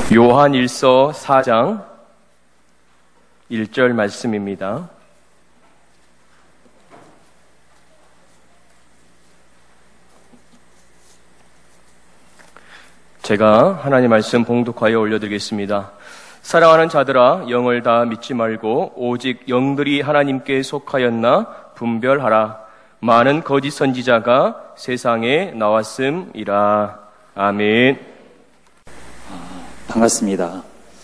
요한 1서 4장 1절 말씀입니다. 제가 하나님 말씀 봉독하여 올려드리겠습니다. 사랑하는 자들아, 영을 다 믿지 말고 오직 영들이 하나님께 속하였나 분별하라. 많은 거짓 선지자가 세상에 나왔음이라. 아멘. 반갑습니다.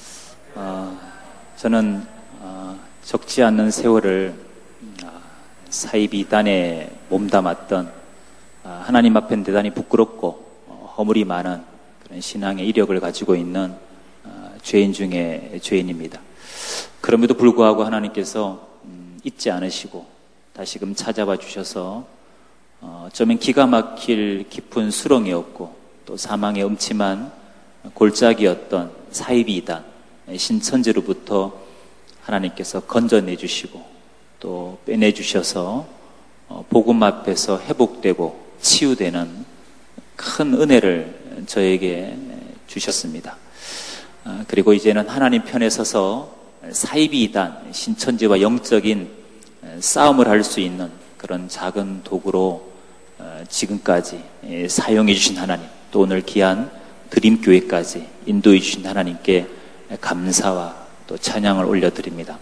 저는 적지 않는 세월을 사이비 이단에 몸담았던 하나님 앞엔 대단히 부끄럽고 허물이 많은 그런 신앙의 이력을 가지고 있는 죄인 중에 죄인입니다. 그럼에도 불구하고 하나님께서 잊지 않으시고 다시금 찾아와 주셔서 어쩌면 기가 막힐 깊은 수렁이었고 또 사망의 음침한 골짜기였던 사이비 이단 신천지로부터 하나님께서 건져내 주시고 또 빼내 주셔서 복음 앞에서 회복되고 치유되는 큰 은혜를 저에게 주셨습니다. 그리고 이제는 하나님 편에 서서 사이비 이단 신천지와 영적인 싸움을 할 수 있는 그런 작은 도구로 지금까지 사용해 주신 하나님, 또 오늘 귀한 드림교회까지 인도해 주신 하나님께 감사와 또 찬양을 올려드립니다.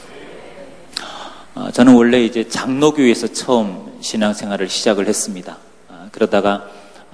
저는 원래 이제 장로교회에서 처음 신앙생활을 시작을 했습니다. 그러다가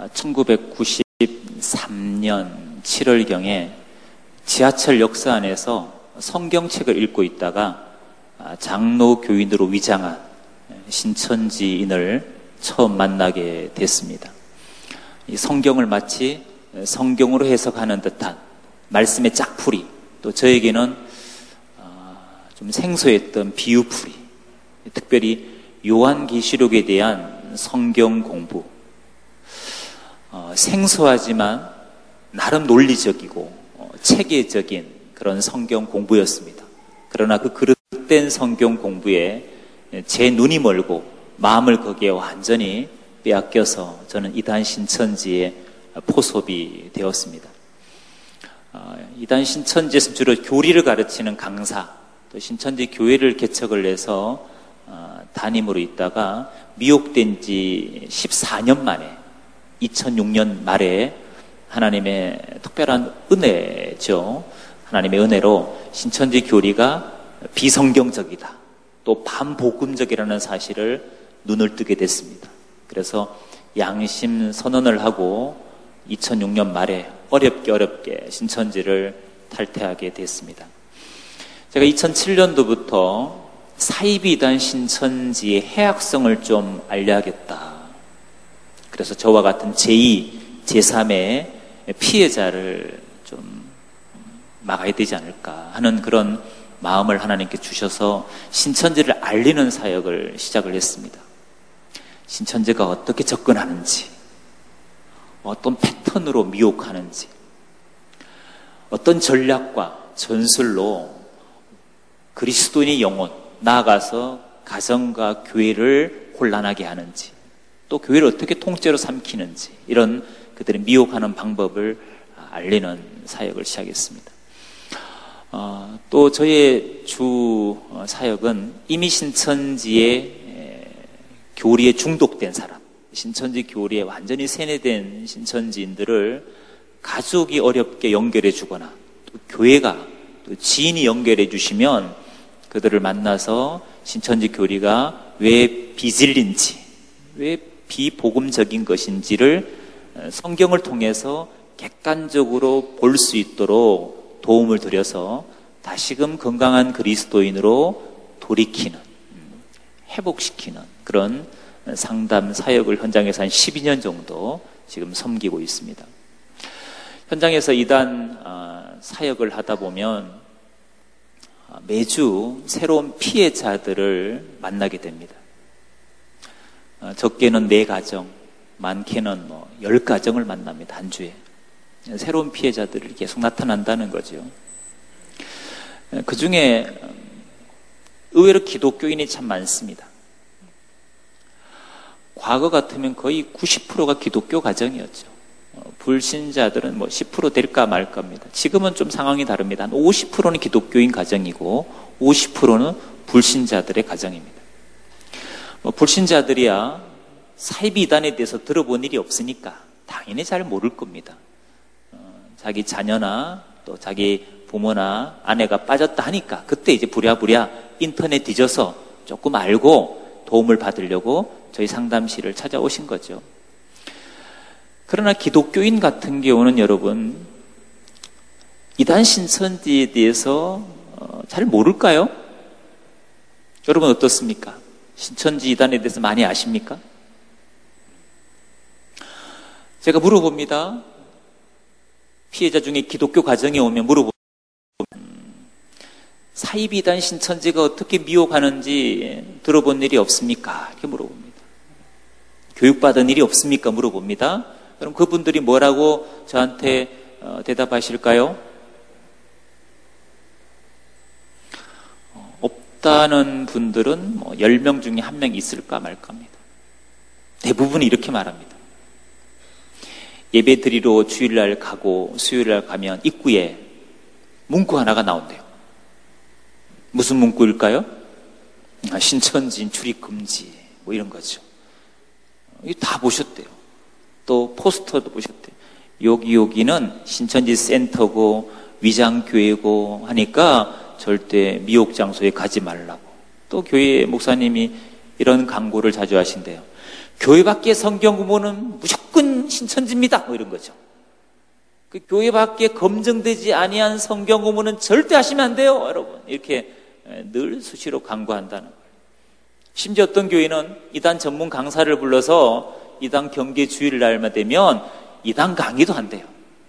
1993년 7월경에 지하철 역사 안에서 성경책을 읽고 있다가 장로교인으로 위장한 신천지인을 처음 만나게 됐습니다. 이 성경을 마치 성경으로 해석하는 듯한 말씀의 짝풀이, 또 저에게는 좀 생소했던 비유풀이, 특별히 요한계시록에 대한 성경 공부, 생소하지만 나름 논리적이고 체계적인 그런 성경 공부였습니다. 그러나 그 그릇된 성경 공부에 제 눈이 멀고 마음을 거기에 완전히 빼앗겨서 저는 이단 신천지에 포섭이 되었습니다. 이단 신천지에서 주로 교리를 가르치는 강사, 또 신천지 교회를 개척을 해서 담임으로 있다가 미혹된 지 14년 만에 2006년 말에 하나님의 특별한 은혜죠. 하나님의 은혜로 신천지 교리가 비성경적이다, 또 반복음적이라는 사실을 눈을 뜨게 됐습니다. 그래서 양심 선언을 하고 2006년 말에 어렵게 신천지를 탈퇴하게 됐습니다. 제가 2007년도부터 사이비 이단 신천지의 해악성을 좀 알려야겠다. 그래서 저와 같은 제2, 제3의 피해자를 좀 막아야 되지 않을까 하는 그런 마음을 하나님께 주셔서 신천지를 알리는 사역을 시작을 했습니다. 신천지가 어떻게 접근하는지, 어떤 패턴으로 미혹하는지, 어떤 전략과 전술로 그리스도인의 영혼, 나아가서 가정과 교회를 혼란하게 하는지, 또 교회를 어떻게 통째로 삼키는지, 이런 그들의 미혹하는 방법을 알리는 사역을 시작했습니다. 또 저의 주 사역은 이미 신천지의 교리에 중독된 사람, 신천지 교리에 완전히 세뇌된 신천지인들을 가족이 어렵게 연결해 주거나 또 교회가 또 지인이 연결해 주시면 그들을 만나서 신천지 교리가 왜 비진리인지, 왜 비복음적인 것인지를 성경을 통해서 객관적으로 볼 수 있도록 도움을 드려서 다시금 건강한 그리스도인으로 돌이키는, 회복시키는 그런 상담 사역을 현장에서 한 12년 정도 지금 섬기고 있습니다. 현장에서 이단 사역을 하다 보면 매주 새로운 피해자들을 만나게 됩니다. 적게는 4가정, 많게는 10가정을 만납니다. 한 주에. 새로운 피해자들이 계속 나타난다는 거죠. 그 중에 의외로 기독교인이 참 많습니다. 과거 같으면 거의 90%가 기독교 가정이었죠. 불신자들은 10% 될까 말까입니다. 지금은 좀 상황이 다릅니다. 한 50%는 기독교인 가정이고 50%는 불신자들의 가정입니다. 불신자들이야 사이비 이단에 대해서 들어본 일이 없으니까 당연히 잘 모를 겁니다. 자기 자녀나 또 자기 부모나 아내가 빠졌다 하니까 그때 이제 부랴부랴 인터넷 뒤져서 조금 알고 도움을 받으려고 저희 상담실을 찾아오신 거죠. 그러나 기독교인 같은 경우는 여러분 이단 신천지에 대해서 잘 모를까요? 여러분 어떻습니까? 신천지 이단에 대해서 많이 아십니까? 제가 물어봅니다. 피해자 중에 기독교 가정에 오면 물어봅니다. 사이비 이단 신천지가 어떻게 미혹하는지 들어본 일이 없습니까? 이렇게 물어봅니다. 교육받은 일이 없습니까? 물어봅니다. 그럼 그분들이 뭐라고 저한테 대답하실까요? 없다는 분들은 10명 중에 1명 있을까 말까 합니다. 대부분이 이렇게 말합니다. 예배 드리러 주일날 가고 수요일날 가면 입구에 문구 하나가 나온대요. 무슨 문구일까요? 신천지인 출입 금지 이런 거죠. 이거 다 보셨대요. 또 포스터도 보셨대요. 여기는 신천지 센터고 위장교회고 하니까 절대 미혹 장소에 가지 말라고. 또 교회 목사님이 이런 광고를 자주 하신대요. 교회 밖에 성경 구모는 무조건 신천지입니다. 이런 거죠. 그 교회 밖에 검증되지 아니한 성경 구모는 절대 하시면 안 돼요, 여러분. 이렇게 늘 수시로 광고한다는 거예요. 심지어 어떤 교회는 이단 전문 강사를 불러서 이단 경계 주일 날만 되면 이단 강의도 한대요.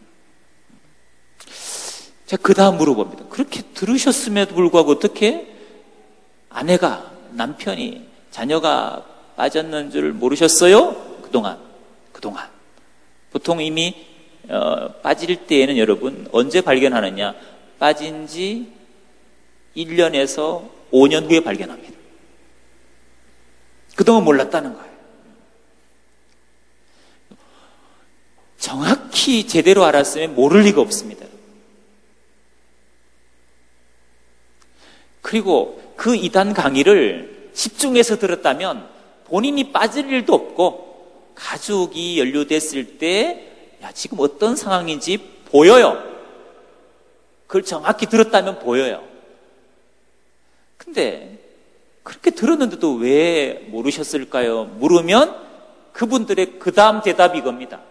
제가 그 다음 물어봅니다. 그렇게 들으셨음에도 불구하고 어떻게 아내가, 남편이, 자녀가 빠졌는 줄 모르셨어요? 그동안. 보통 이미 빠질 때에는 여러분 언제 발견하느냐? 빠진 지 1년에서 5년 후에 발견합니다. 그동안 몰랐다는 거예요. 정확히 제대로 알았으면 모를 리가 없습니다. 그리고 그 이단 강의를 집중해서 들었다면 본인이 빠질 일도 없고 가족이 연루됐을 때 지금 어떤 상황인지 보여요. 그걸 정확히 들었다면 보여요. 근데 그렇게 들었는데도 왜 모르셨을까요? 물으면 그분들의 그 다음 대답이 이겁니다.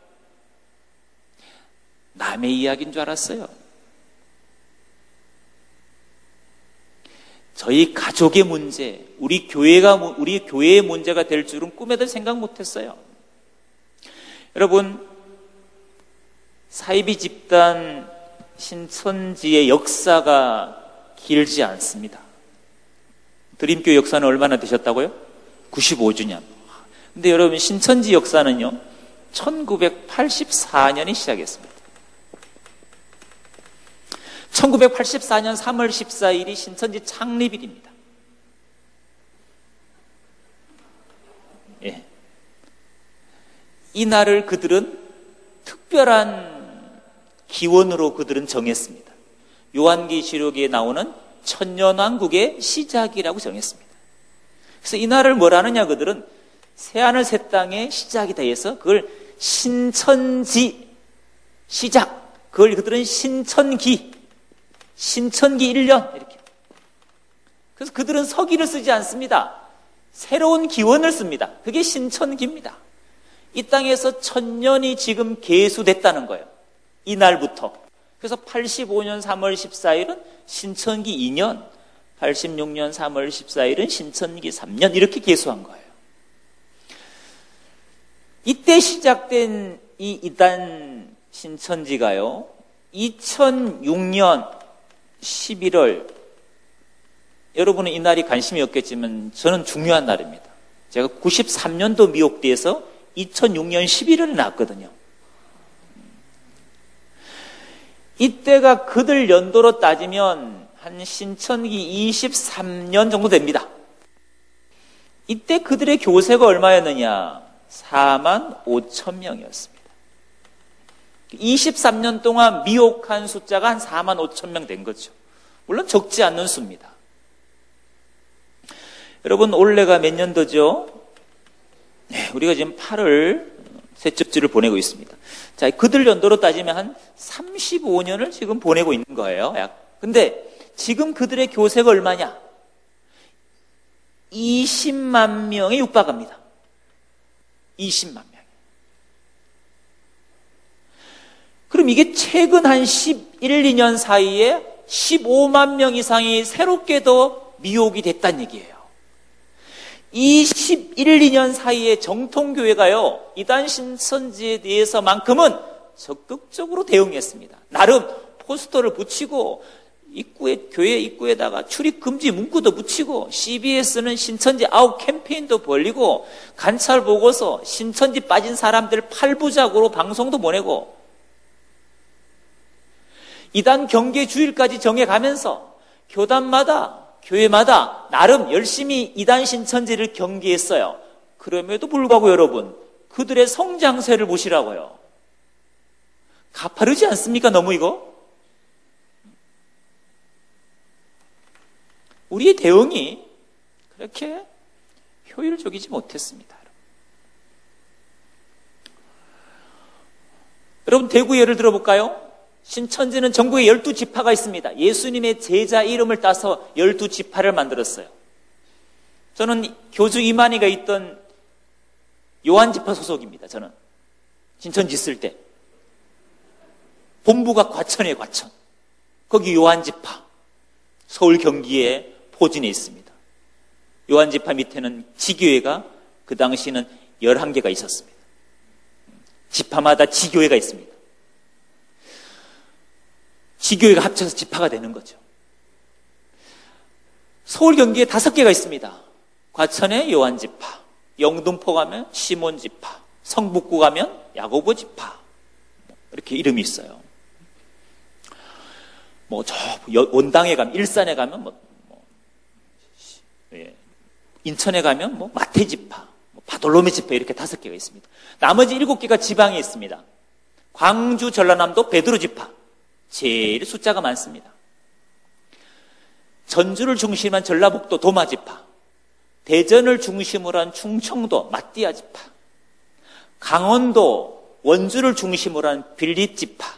남의 이야기인 줄 알았어요. 저희 가족의 문제, 우리 교회의 문제가 될 줄은 꿈에도 생각 못했어요. 여러분, 사이비 집단 신천지의 역사가 길지 않습니다. 드림교회 역사는 얼마나 되셨다고요? 95주년. 근데 여러분, 신천지 역사는요, 1984년이 시작했습니다. 1984년 3월 14일이 신천지 창립일입니다. 예. 이 날을 그들은 특별한 기원으로 그들은 정했습니다. 요한계시록에 나오는 천년왕국의 시작이라고 정했습니다. 그래서 이 날을 뭐라느냐, 그들은 새하늘 새 땅의 시작이다 해서 그걸 신천지 시작, 그걸 그들은 신천기 1년 이렇게. 그래서 그들은 서기를 쓰지 않습니다. 새로운 기원을 씁니다. 그게 신천기입니다. 이 땅에서 1000년이 지금 계수됐다는 거예요. 이 날부터. 그래서 85년 3월 14일은 신천기 2년, 86년 3월 14일은 신천기 3년 이렇게 계수한 거예요. 이때 시작된 이 이단 신천지가요, 2006년 11월, 여러분은 이 날이 관심이 없겠지만 저는 중요한 날입니다. 제가 93년도 미혹대에서 2006년 11월에 나왔거든요. 이때가 그들 연도로 따지면 한 신천기 23년 정도 됩니다. 이때 그들의 교세가 얼마였느냐? 45,000명이었습니다. 23년 동안 미혹한 숫자가 한 4만 5천 명 된 거죠. 물론 적지 않는 수입니다. 여러분, 올해가 몇 년도죠? 네, 우리가 지금 8월 새 접지를 보내고 있습니다. 자, 그들 연도로 따지면 한 35년을 지금 보내고 있는 거예요. 근데 지금 그들의 교세가 얼마냐? 20만 명에 육박합니다. 20만 명. 그럼 이게 최근 한 11, 2년 사이에 15만 명 이상이 새롭게 더 미혹이 됐다는 얘기예요. 이 11, 2년 사이에 정통교회가요, 이단 신천지에 대해서만큼은 적극적으로 대응했습니다. 나름 포스터를 붙이고 교회 입구에다가 출입 금지 문구도 붙이고, CBS는 신천지 아웃 캠페인도 벌리고, 관찰 보고서 신천지 빠진 사람들 8부작으로 방송도 보내고, 이단 경계 주일까지 정해가면서 교단마다, 교회마다 나름 열심히 이단 신천지를 경계했어요. 그럼에도 불구하고 여러분, 그들의 성장세를 보시라고요. 가파르지 않습니까? 너무 이거? 우리의 대응이 그렇게 효율적이지 못했습니다. 여러분, 대구 예를 들어볼까요? 신천지는 전국에 12지파가 있습니다. 예수님의 제자 이름을 따서 12지파를 만들었어요. 저는 교주 이만희가 있던 요한지파 소속입니다. 저는 신천지 있을 때 본부가 과천이에요. 과천. 거기 요한지파, 서울 경기에 포진해 있습니다. 요한지파 밑에는 지교회가 그 당시는 11개가 있었습니다. 지파마다 지교회가 있습니다. 지교회가 합쳐서 지파가 되는 거죠. 서울 경기에 5개가 있습니다. 과천에 요한지파, 영등포 가면 시몬지파, 성북구 가면 야고보지파, 이렇게 이름이 있어요. 저 원당에 가면, 일산에 가면 인천에 가면 마태지파, 바돌로메 지파, 이렇게 5개가 있습니다. 나머지 7개가 지방에 있습니다. 광주, 전라남도 베드로 지파, 제일 숫자가 많습니다. 전주를 중심으로 한 전라북도 도마지파, 대전을 중심으로 한 충청도 마띠아지파, 강원도 원주를 중심으로 한 빌립지파,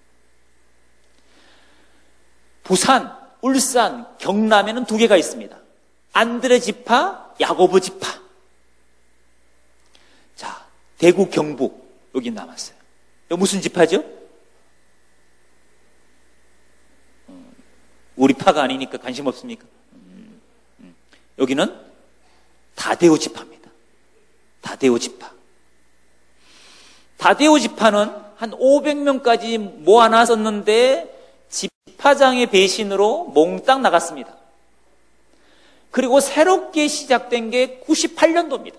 부산, 울산, 경남에는 2개가 있습니다. 안드레지파, 야고보지파. 자, 대구, 경북 여기 남았어요. 이거 무슨 지파죠? 우리 파가 아니니까 관심 없습니까? 여기는 다데오 지파입니다. 다데오 지파. 다데오 지파는 한 500명까지 모아놨었는데 지파장의 배신으로 몽땅 나갔습니다. 그리고 새롭게 시작된 게 98년도입니다.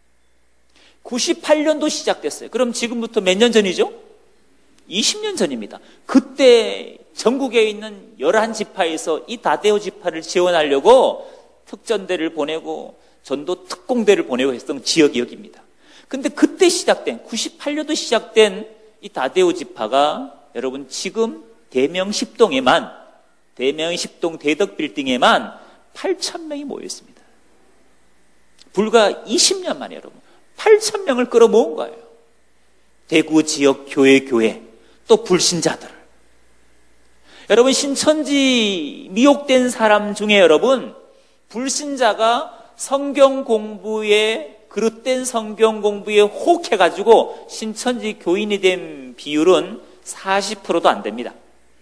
98년도 시작됐어요. 그럼 지금부터 몇 년 전이죠? 20년 전입니다. 그때 전국에 있는 11지파에서 이 다데오 지파를 지원하려고 특전대를 보내고 전도 특공대를 보내고 했던 지역이 여기입니다. 근데 그때 시작된, 98년도 시작된 이 다데오 지파가 여러분 지금 대명 10동에만, 대명 10동 대덕빌딩에만 8,000명이 모여 있습니다. 불과 20년 만에 여러분 8,000명을 끌어모은 거예요. 대구 지역 교회, 또 불신자들. 여러분, 신천지 미혹된 사람 중에 여러분, 불신자가 성경 공부에, 그릇된 성경 공부에 혹해가지고 신천지 교인이 된 비율은 40%도 안 됩니다.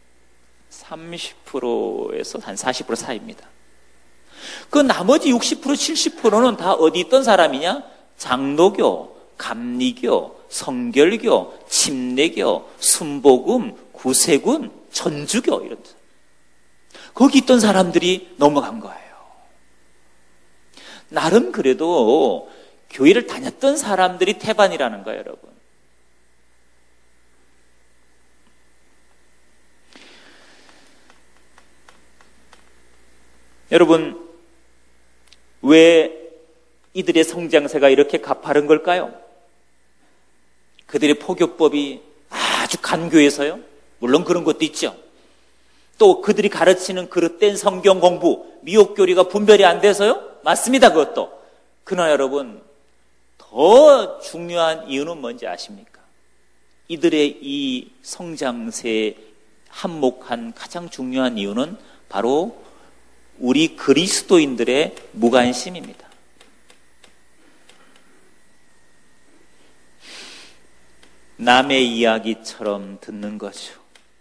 30%에서 한 40% 사이입니다. 그 나머지 60%, 70%는 다 어디 있던 사람이냐? 장로교, 감리교, 성결교, 침례교, 순복음, 구세군, 전주교, 이런 데. 거기 있던 사람들이 넘어간 거예요. 나름 그래도 교회를 다녔던 사람들이 태반이라는 거예요, 여러분. 여러분, 왜 이들의 성장세가 이렇게 가파른 걸까요? 그들의 포교법이 아주 간교해서요. 물론 그런 것도 있죠. 또 그들이 가르치는 그릇된 성경 공부, 미혹교리가 분별이 안 돼서요. 맞습니다. 그것도. 그러나 여러분, 더 중요한 이유는 뭔지 아십니까? 이들의 이 성장세에 한몫한 가장 중요한 이유는 바로 우리 그리스도인들의 무관심입니다. 남의 이야기처럼 듣는 거죠.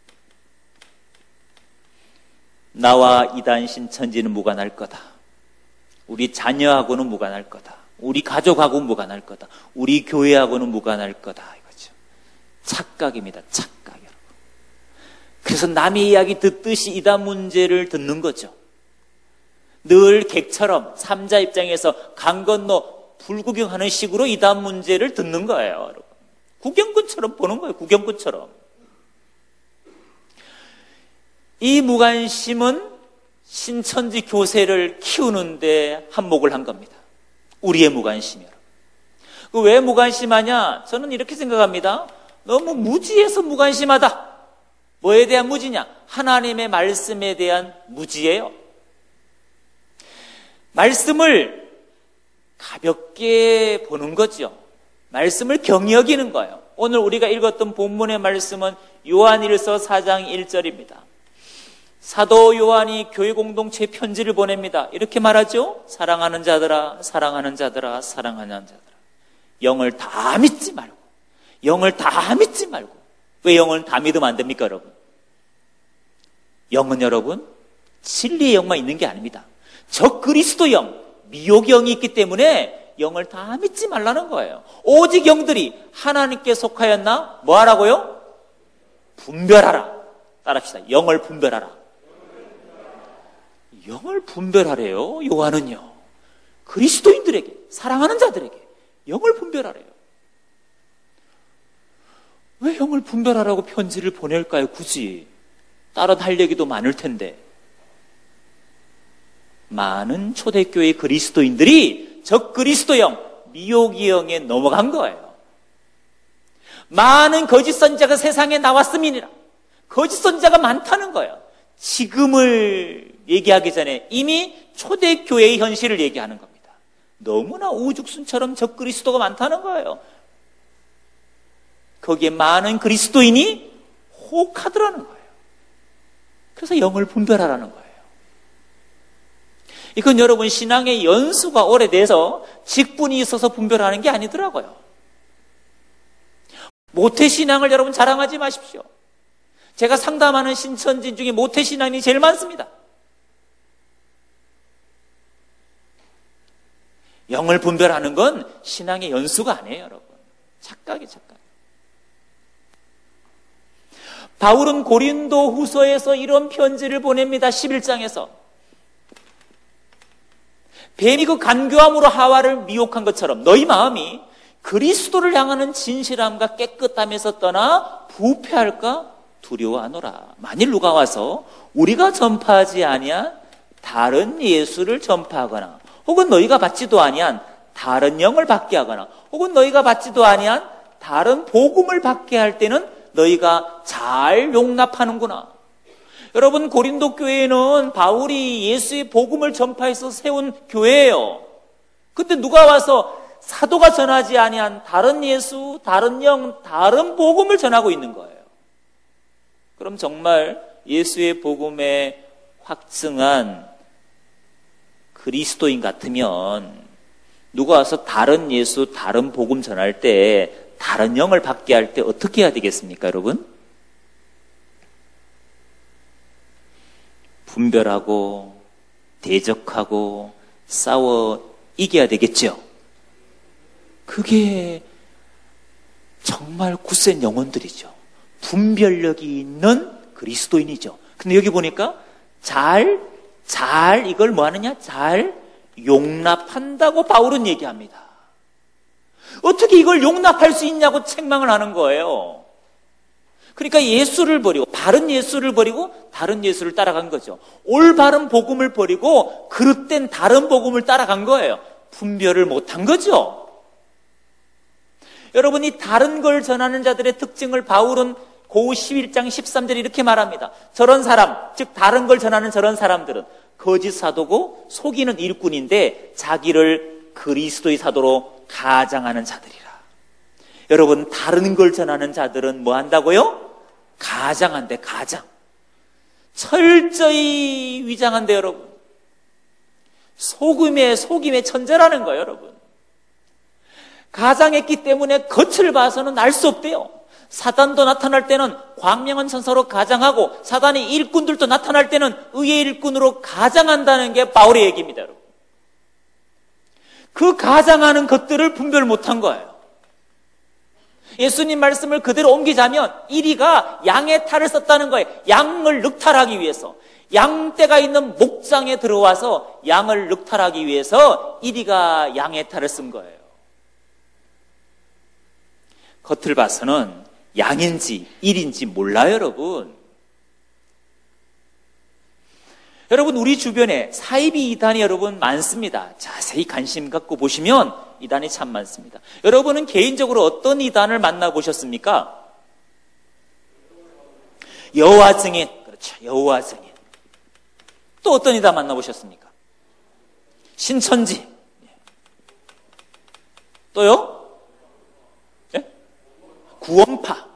나와 이단 신천지는 무관할 거다. 우리 자녀하고는 무관할 거다. 우리 가족하고는 무관할 거다. 우리 교회하고는 무관할 거다. 이거죠. 착각입니다. 착각, 여러분. 그래서 남의 이야기 듣듯이 이단 문제를 듣는 거죠. 늘 객처럼 삼자 입장에서 강 건너 불구경하는 식으로 이단 문제를 듣는 거예요, 여러분. 구경꾼처럼 보는 거예요. 구경꾼처럼. 이 무관심은 신천지 교세를 키우는데 한몫을 한 겁니다. 우리의 무관심이요. 왜 무관심하냐? 저는 이렇게 생각합니다. 너무 무지해서 무관심하다. 뭐에 대한 무지냐? 하나님의 말씀에 대한 무지예요. 말씀을 가볍게 보는 거죠. 말씀을 경히 여기는 거예요. 오늘 우리가 읽었던 본문의 말씀은 요한일서 4장 1절입니다. 사도 요한이 교회 공동체 편지를 보냅니다. 이렇게 말하죠. 사랑하는 자들아, 사랑하는 자들아, 사랑하는 자들아. 영을 다 믿지 말고, 영을 다 믿지 말고. 왜 영을 다 믿으면 안 됩니까, 여러분? 영은 여러분, 진리의 영만 있는 게 아닙니다. 적 그리스도 영, 미혹의 영이 있기 때문에 영을 다 믿지 말라는 거예요. 오직 영들이 하나님께 속하였나? 뭐 하라고요? 분별하라. 따라합시다. 영을 분별하라. 영을 분별하래요. 요한은요. 그리스도인들에게, 사랑하는 자들에게 영을 분별하래요. 왜 영을 분별하라고 편지를 보낼까요? 굳이. 다른 할 얘기도 많을 텐데. 많은 초대교회 그리스도인들이 적 그리스도영, 미혹의 영에 넘어간 거예요. 많은 거짓 선자가 세상에 나왔음이니라. 거짓 선자가 많다는 거예요. 지금을 얘기하기 전에 이미 초대교회의 현실을 얘기하는 겁니다. 너무나 우죽순처럼 적 그리스도가 많다는 거예요. 거기에 많은 그리스도인이 혹하더라는 거예요. 그래서 영을 분별하라는 거예요. 이건 여러분 신앙의 연수가 오래돼서 직분이 있어서 분별하는 게 아니더라고요. 모태신앙을 여러분 자랑하지 마십시오. 제가 상담하는 신천진 중에 모태신앙이 제일 많습니다. 영을 분별하는 건 신앙의 연수가 아니에요, 여러분. 착각이에요, 착각. 바울은 고린도 후서에서 이런 편지를 보냅니다. 11장에서. 뱀이 그 간교함으로 하와를 미혹한 것처럼 너희 마음이 그리스도를 향하는 진실함과 깨끗함에서 떠나 부패할까 두려워하노라. 만일 누가 와서 우리가 전파하지 아니한 다른 예수를 전파하거나 혹은 너희가 받지도 아니한 다른 영을 받게 하거나 혹은 너희가 받지도 아니한 다른 복음을 받게 할 때는 너희가 잘 용납하는구나. 여러분, 고린도 교회는 바울이 예수의 복음을 전파해서 세운 교회예요. 그때 누가 와서 사도가 전하지 아니한 다른 예수, 다른 영, 다른 복음을 전하고 있는 거예요. 그럼 정말 예수의 복음에 확증한 그리스도인 같으면 누가 와서 다른 예수, 다른 복음 전할 때 다른 영을 받게 할 때 어떻게 해야 되겠습니까, 여러분? 분별하고 대적하고 싸워 이겨야 되겠죠. 그게 정말 굳센 영혼들이죠. 분별력이 있는 그리스도인이죠. 근데 여기 보니까 잘 이걸 뭐 하느냐? 잘 용납한다고 바울은 얘기합니다. 어떻게 이걸 용납할 수 있냐고 책망을 하는 거예요. 그러니까 예수를 버리고 바른 예수를 버리고 다른 예수를 따라간 거죠. 올바른 복음을 버리고 그릇된 다른 복음을 따라간 거예요. 분별을 못한 거죠. 여러분이 다른 걸 전하는 자들의 특징을 바울은 고우 11장 13절에 이렇게 말합니다. 저런 사람, 즉 다른 걸 전하는 저런 사람들은 거짓 사도고 속이는 일꾼인데 자기를 그리스도의 사도로 가장하는 자들이라. 여러분, 다른 걸 전하는 자들은 뭐 한다고요? 가장한대, 가장. 철저히 위장한대, 여러분. 속임의 천재라는 거예요, 여러분. 가장했기 때문에 겉을 봐서는 알 수 없대요. 사단도 나타날 때는 광명한 천사로 가장하고 사단의 일꾼들도 나타날 때는 의의 일꾼으로 가장한다는 게 바울의 얘기입니다, 여러분. 그 가장하는 것들을 분별 못한 거예요. 예수님 말씀을 그대로 옮기자면 이리가 양의 탈을 썼다는 거예요. 양을 늑탈하기 위해서. 양떼가 있는 목장에 들어와서 양을 늑탈하기 위해서 이리가 양의 탈을 쓴 거예요. 겉을 봐서는 양인지 일인지 몰라요, 여러분. 여러분, 우리 주변에 사이비 이단이 여러분 많습니다. 자세히 관심 갖고 보시면 이단이 참 많습니다. 여러분은 개인적으로 어떤 이단을 만나보셨습니까? 여호와 증인. 그렇죠. 여호와 증인. 또 어떤 이단 만나보셨습니까? 신천지. 또요? 네? 구원파.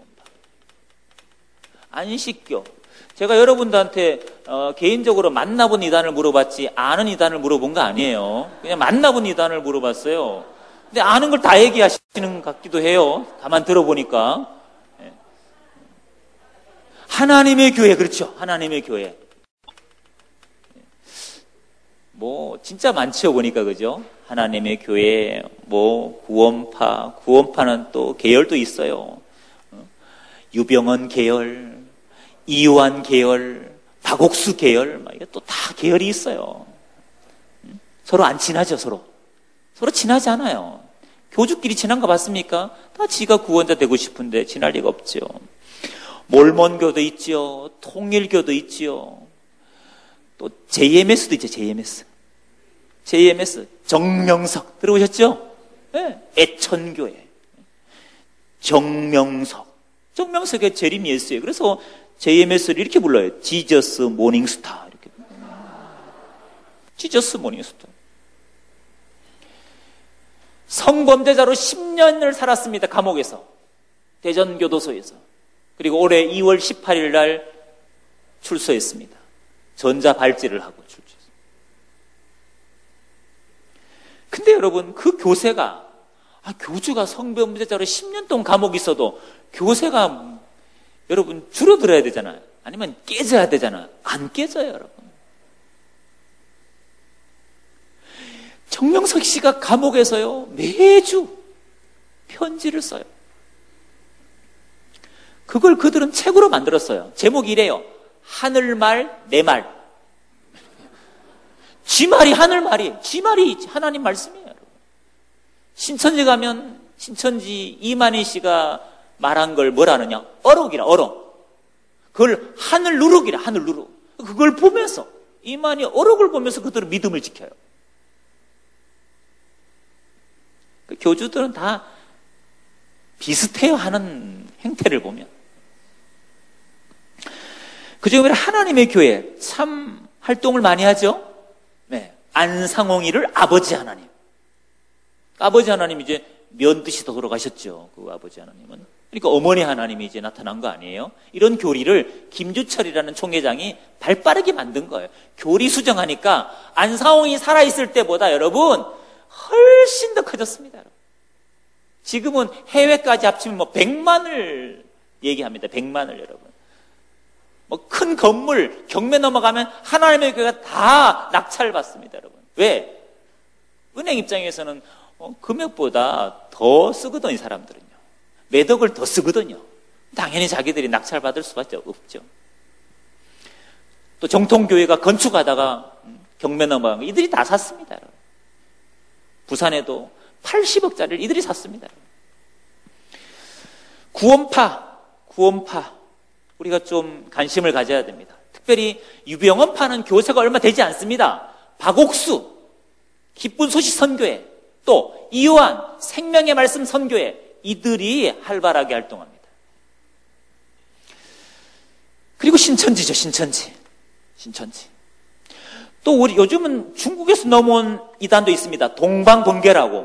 안식교. 제가 여러분들한테 개인적으로 만나본 이단을 물어봤지 아는 이단을 물어본 거 아니에요. 그냥 만나본 이단을 물어봤어요. 근데 아는 걸 다 얘기하시는 것 같기도 해요. 가만 들어보니까. 하나님의 교회, 그렇죠. 하나님의 교회. 뭐 진짜 많죠, 보니까. 그죠? 하나님의 교회, 뭐 구원파는 또 계열도 있어요. 유병헌 계열, 이요한 계열, 박옥수 계열, 이게 또 다 계열이 있어요. 서로 안 친하죠, 서로 친하지 않아요. 교주끼리 친한 거 봤습니까? 다 지가 구원자 되고 싶은데 친할 리가 없죠. 몰몬교도 있죠, 통일교도 있죠, 또 JMS도 있죠, JMS, 정명석 들어보셨죠? 네. 애천교회, 정명석의 재림이 예수예요. 그래서 JMS를 이렇게 불러요. 지저스 모닝스타. 이렇게. 지저스 모닝스타. 성범죄자로 10년을 살았습니다. 감옥에서. 대전교도소에서. 그리고 올해 2월 18일 날 출소했습니다. 전자발찌를 하고 출소했습니다. 근데 여러분, 그 교세가 교주가 성범죄자로 10년 동안 감옥에 있어도 교세가 여러분 줄어들어야 되잖아요. 아니면 깨져야 되잖아요. 안 깨져요, 여러분. 정명석 씨가 감옥에서요 매주 편지를 써요. 그걸 그들은 책으로 만들었어요. 제목이 이래요. 하늘말, 내 말. 지 말이 하늘말이에요. 지 말이 하나님 말씀이에요, 여러분. 신천지 가면 신천지 이만희 씨가 말한 걸 뭐라느냐? 어록이라, 어록. 그걸 하늘 누룩이라, 하늘 누룩. 그걸 보면서, 이만희 어록을 보면서 그들은 믿음을 지켜요. 그 교주들은 다 비슷해요, 하는 행태를 보면. 그중에 하나님의 교회, 참 활동을 많이 하죠? 네. 안상홍이를 아버지 하나님. 아버지 하나님 이제 면드시 더 돌아가셨죠. 그 아버지 하나님은. 그러니까 어머니 하나님이 이제 나타난 거 아니에요? 이런 교리를 김주철이라는 총회장이 발빠르게 만든 거예요. 교리 수정하니까 안상홍이 살아있을 때보다 여러분 훨씬 더 커졌습니다. 여러분. 지금은 해외까지 합치면 뭐 100만을 얘기합니다. 100만을 여러분. 뭐 큰 건물 경매 넘어가면 하나님의 교회가 다 낙찰받습니다, 여러분. 왜? 은행 입장에서는 금액보다 더 쓰거든요, 사람들은요. 매덕을 더 쓰거든요. 당연히 자기들이 낙찰받을 수밖에 없죠. 또 정통교회가 건축하다가 경매 넘어간 거 이들이 다 샀습니다, 여러분. 부산에도 80억짜리를 이들이 샀습니다. 구원파 우리가 좀 관심을 가져야 됩니다. 특별히 유병헌파는 교세가 얼마 되지 않습니다. 박옥수 기쁜 소식 선교회, 또 이요한 생명의 말씀 선교회, 이들이 활발하게 활동합니다. 그리고 신천지죠, 신천지. 또 우리 요즘은 중국에서 넘어온 이단도 있습니다. 동방번개라고.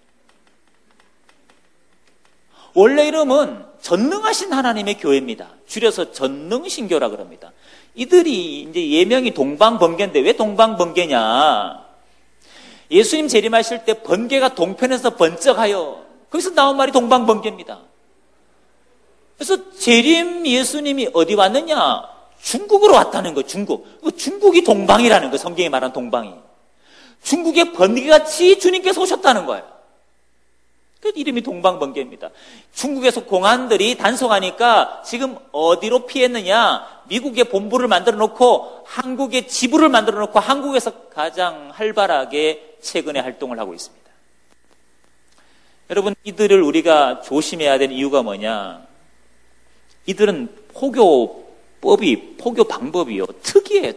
원래 이름은 전능하신 하나님의 교회입니다. 줄여서 전능신교라 그럽니다. 이들이 이제 예명이 동방번개인데 왜 동방번개냐? 예수님 재림하실 때 번개가 동편에서 번쩍하여 거기서 나온 말이 동방번개입니다. 그래서 재림 예수님이 어디 왔느냐? 중국으로 왔다는 거예요. 중국이 동방이라는 거예요. 성경이 말하는 동방이. 중국의 번개같이 주님께서 오셨다는 거예요. 그 이름이 동방번개입니다. 중국에서 공안들이 단속하니까 지금 어디로 피했느냐? 미국의 본부를 만들어 놓고 한국의 지부를 만들어 놓고 한국에서 가장 활발하게 최근에 활동을 하고 있습니다. 여러분, 이들을 우리가 조심해야 되는 이유가 뭐냐? 이들은 포교 방법이요. 특이해요.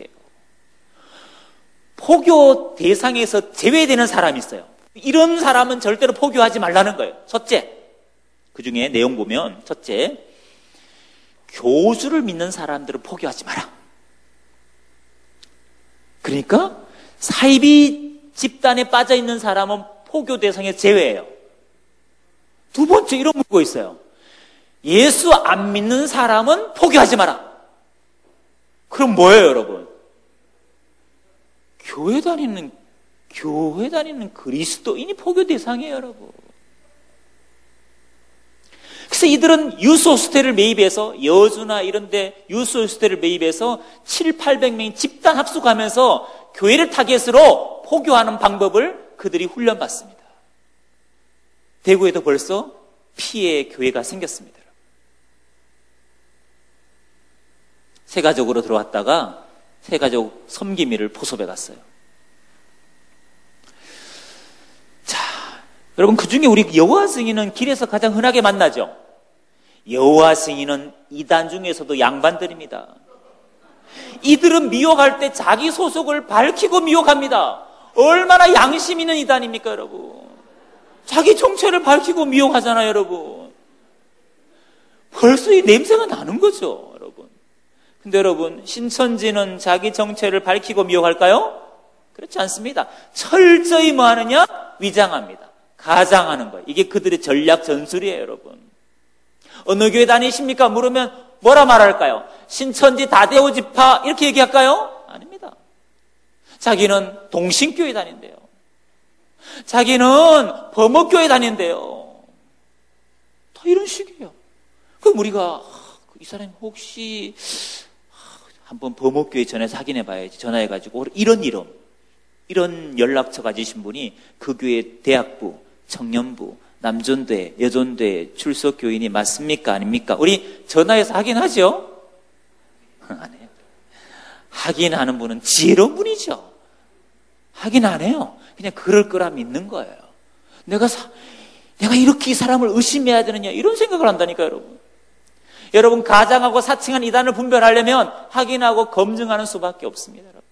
포교 대상에서 제외되는 사람이 있어요. 이런 사람은 절대로 포교하지 말라는 거예요. 첫째, 그 중에 내용 보면 첫째, 교주를 믿는 사람들은 포교하지 마라. 그러니까 사이비 집단에 빠져 있는 사람은 포교 대상에 제외해요. 두 번째, 이런 문구가 있어요. 예수 안 믿는 사람은 포교하지 마라. 그럼 뭐예요, 여러분? 교회 다니는 그리스도인이 포교 대상이에요, 여러분. 그래서 이들은 유소수태를 매입해서 여주나 이런데 유소수태를 매입해서 700~800명이 집단 합숙하면서 교회를 타겟으로 포교하는 방법을 그들이 훈련받습니다. 대구에도 벌써 피해 교회가 생겼습니다. 새가족으로 들어왔다가 새가족 섬기미를 포섭해 갔어요. 자, 여러분, 그 중에 우리 여호와 증인은 길에서 가장 흔하게 만나죠. 여호와 증인은 이단 중에서도 양반들입니다. 이들은 미혹할 때 자기 소속을 밝히고 미혹합니다. 얼마나 양심 있는 이단입니까, 여러분? 자기 정체를 밝히고 미혹하잖아요, 여러분. 벌써 이 냄새가 나는 거죠, 여러분. 근데 여러분, 신천지는 자기 정체를 밝히고 미혹할까요? 그렇지 않습니다. 철저히 뭐 하느냐? 위장합니다. 가장하는 거예요. 이게 그들의 전략 전술이에요, 여러분. 어느 교회 다니십니까? 물으면 뭐라 말할까요? 신천지 다대오 지파 이렇게 얘기할까요? 아닙니다. 자기는 동신교회 다닌대요. 자기는 범업교회 다닌대요. 다 이런 식이에요. 그럼 우리가 이 사람이 혹시 한번 범업교회 전에서 확인해 봐야지. 전화해가지고 이런 연락처 가지신 분이 그 교회 대학부, 청년부, 남존대, 여존대 출석 교인이 맞습니까? 아닙니까? 우리 전화해서 확인하죠? 안 해요. 확인하는 분은 지혜로운 분이죠. 확인 안 해요. 그냥 그럴 거라 믿는 거예요. 내가 이렇게 이 사람을 의심해야 되느냐 이런 생각을 한다니까요, 여러분. 여러분, 가장하고 사칭한 이단을 분별하려면 확인하고 검증하는 수밖에 없습니다, 여러분.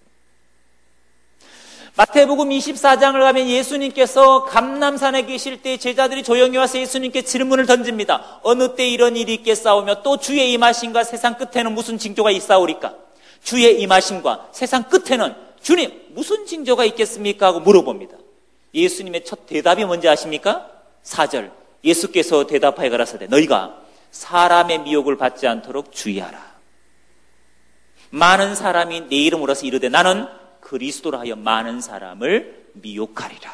마태복음 24장을 가면 예수님께서 감람산에 계실 때 제자들이 조용히 와서 예수님께 질문을 던집니다. 어느 때 이런 일이 있겠사오며 또 주의 임하심과 세상 끝에는 무슨 징조가 있사오리까? 주의 임하심과 세상 끝에는 주님 무슨 징조가 있겠습니까? 하고 물어봅니다. 예수님의 첫 대답이 뭔지 아십니까? 4절 예수께서 대답하여 가라사대 너희가 사람의 미혹을 받지 않도록 주의하라. 많은 사람이 내 이름으로 와서 이르되 나는 그리스도로 하여 많은 사람을 미혹하리라.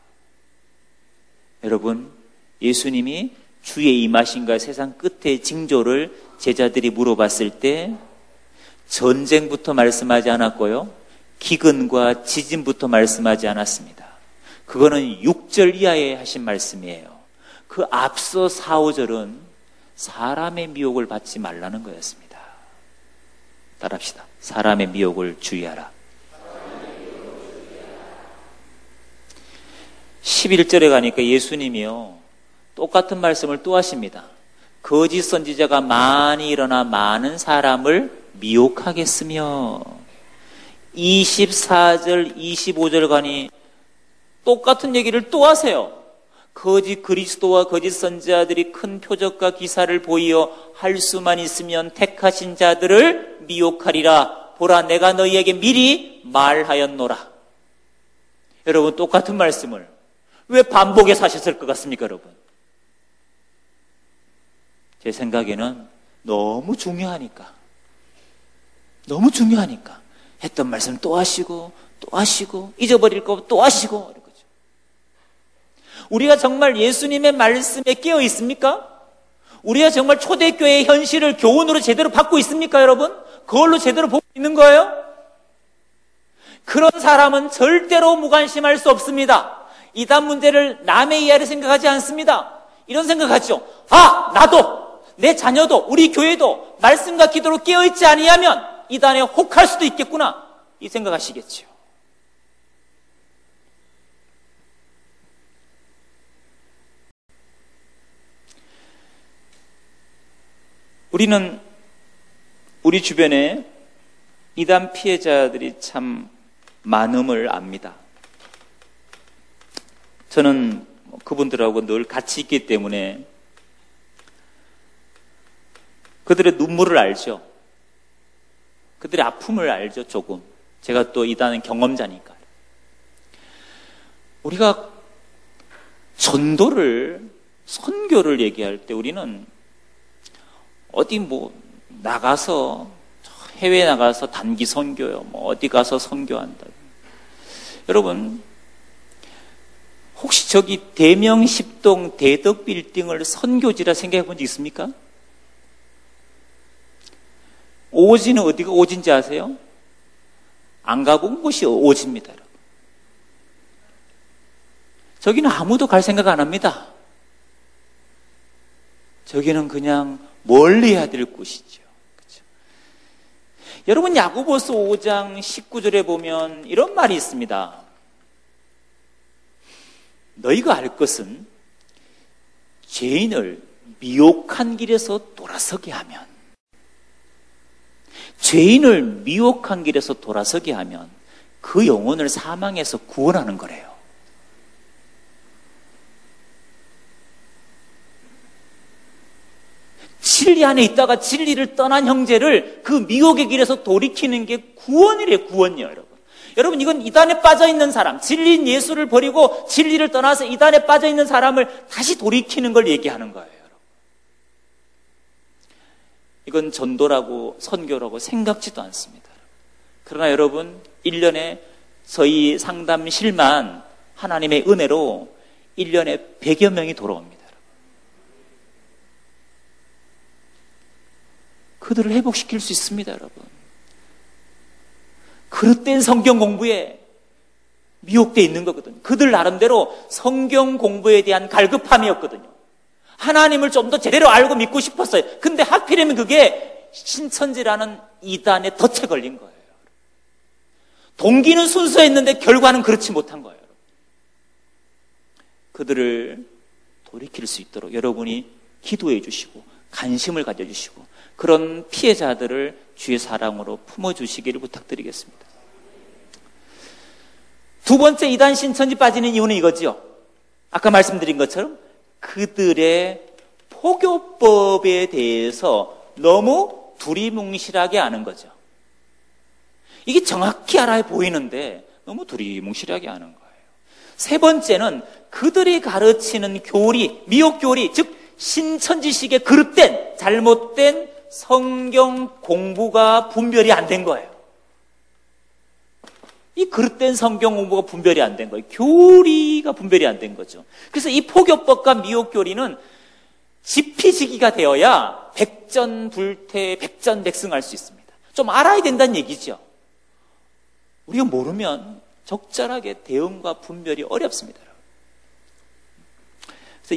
여러분, 예수님이 주의 임하심과 세상 끝의 징조를 제자들이 물어봤을 때 전쟁부터 말씀하지 않았고요, 기근과 지진부터 말씀하지 않았습니다. 그거는 6절 이하에 하신 말씀이에요. 그 앞서 4, 5절은 사람의 미혹을 받지 말라는 거였습니다. 따라합시다. 사람의 미혹을 주의하라. 11절에 가니까 예수님이요, 똑같은 말씀을 또 하십니다. 거짓 선지자가 많이 일어나 많은 사람을 미혹하겠으며 24절, 25절 가니 똑같은 얘기를 또 하세요. 거짓 그리스도와 거짓 선지자들이 큰 표적과 기사를 보이어 할 수만 있으면 택하신 자들을 미혹하리라. 보라, 내가 너희에게 미리 말하였노라. 여러분, 똑같은 말씀을 왜 반복해서 하셨을 것 같습니까, 여러분? 제 생각에는 너무 중요하니까 했던 말씀 또 하시고 잊어버릴 거 또 하시고 이런 거죠. 우리가 정말 예수님의 말씀에 깨어 있습니까? 우리가 정말 초대교회의 현실을 교훈으로 제대로 받고 있습니까, 여러분? 그걸로 제대로 보고 있는 거예요? 그런 사람은 절대로 무관심할 수 없습니다. 이단 문제를 남의 이하를 생각하지 않습니다. 이런 생각하죠. 나도, 내 자녀도, 우리 교회도 말씀과 기도로 깨어있지 아니하면 이단에 혹할 수도 있겠구나, 이 생각하시겠죠. 우리는 우리 주변에 이단 피해자들이 참 많음을 압니다. 저는 그분들하고 늘 같이 있기 때문에 그들의 눈물을 알죠. 그들의 아픔을 알죠, 조금. 제가 또 이단은 경험자니까. 우리가 전도를, 선교를 얘기할 때 우리는 어디 나가서, 해외 나가서 단기 선교요, 어디 가서 선교한다. 여러분, 혹시 저기 대명 10동 대덕 빌딩을 선교지라 생각해 본 적 있습니까? 오지는 어디가 오지인지 아세요? 안 가본 곳이 오지입니다, 여러분. 저기는 아무도 갈 생각 안 합니다. 저기는 그냥 멀리 해야 될 곳이죠. 그렇죠? 여러분, 야고보서 5장 19절에 보면 이런 말이 있습니다. 너희가 알 것은 죄인을 미혹한 길에서 돌아서게 하면, 죄인을 미혹한 길에서 돌아서게 하면 그 영혼을 사망에서 구원하는 거래요. 진리 안에 있다가 진리를 떠난 형제를 그 미혹의 길에서 돌이키는 게 구원이래요, 구원이요, 여러분. 여러분, 이건 이단에 빠져 있는 사람, 진리인 예수를 버리고 진리를 떠나서 이단에 빠져 있는 사람을 다시 돌이키는 걸 얘기하는 거예요, 여러분. 이건 전도라고 선교라고 생각지도 않습니다. 그러나 여러분, 1년에 저희 상담실만 하나님의 은혜로 1년에 100여 명이 돌아옵니다. 그들을 회복시킬 수 있습니다, 여러분. 그릇된 성경 공부에 미혹되어 있는 거거든요. 그들 나름대로 성경 공부에 대한 갈급함이었거든요. 하나님을 좀 더 제대로 알고 믿고 싶었어요. 근데 하필이면 그게 신천지라는 이단에 덫에 걸린 거예요. 동기는 순수했는데 결과는 그렇지 못한 거예요. 그들을 돌이킬 수 있도록 여러분이 기도해 주시고 관심을 가져주시고 그런 피해자들을 주의 사랑으로 품어주시기를 부탁드리겠습니다. 두 번째 이단 신천지 빠지는 이유는 이거지요. 아까 말씀드린 것처럼 그들의 포교법에 대해서 너무 두리뭉실하게 아는 거죠. 이게 정확히 알아야 보이는데 너무 두리뭉실하게 아는 거예요. 세 번째는 그들이 가르치는 교리, 미혹교리, 즉 신천지식의 그릇된, 잘못된 성경 공부가 분별이 안 된 거예요. 이 그릇된 성경 공부가 분별이 안 된 거예요. 교리가 분별이 안 된 거죠. 그래서 이 포교법과 미혹교리는 지피지기가 되어야 백전불태, 백전백승할 수 있습니다. 좀 알아야 된다는 얘기죠. 우리가 모르면 적절하게 대응과 분별이 어렵습니다. 그래서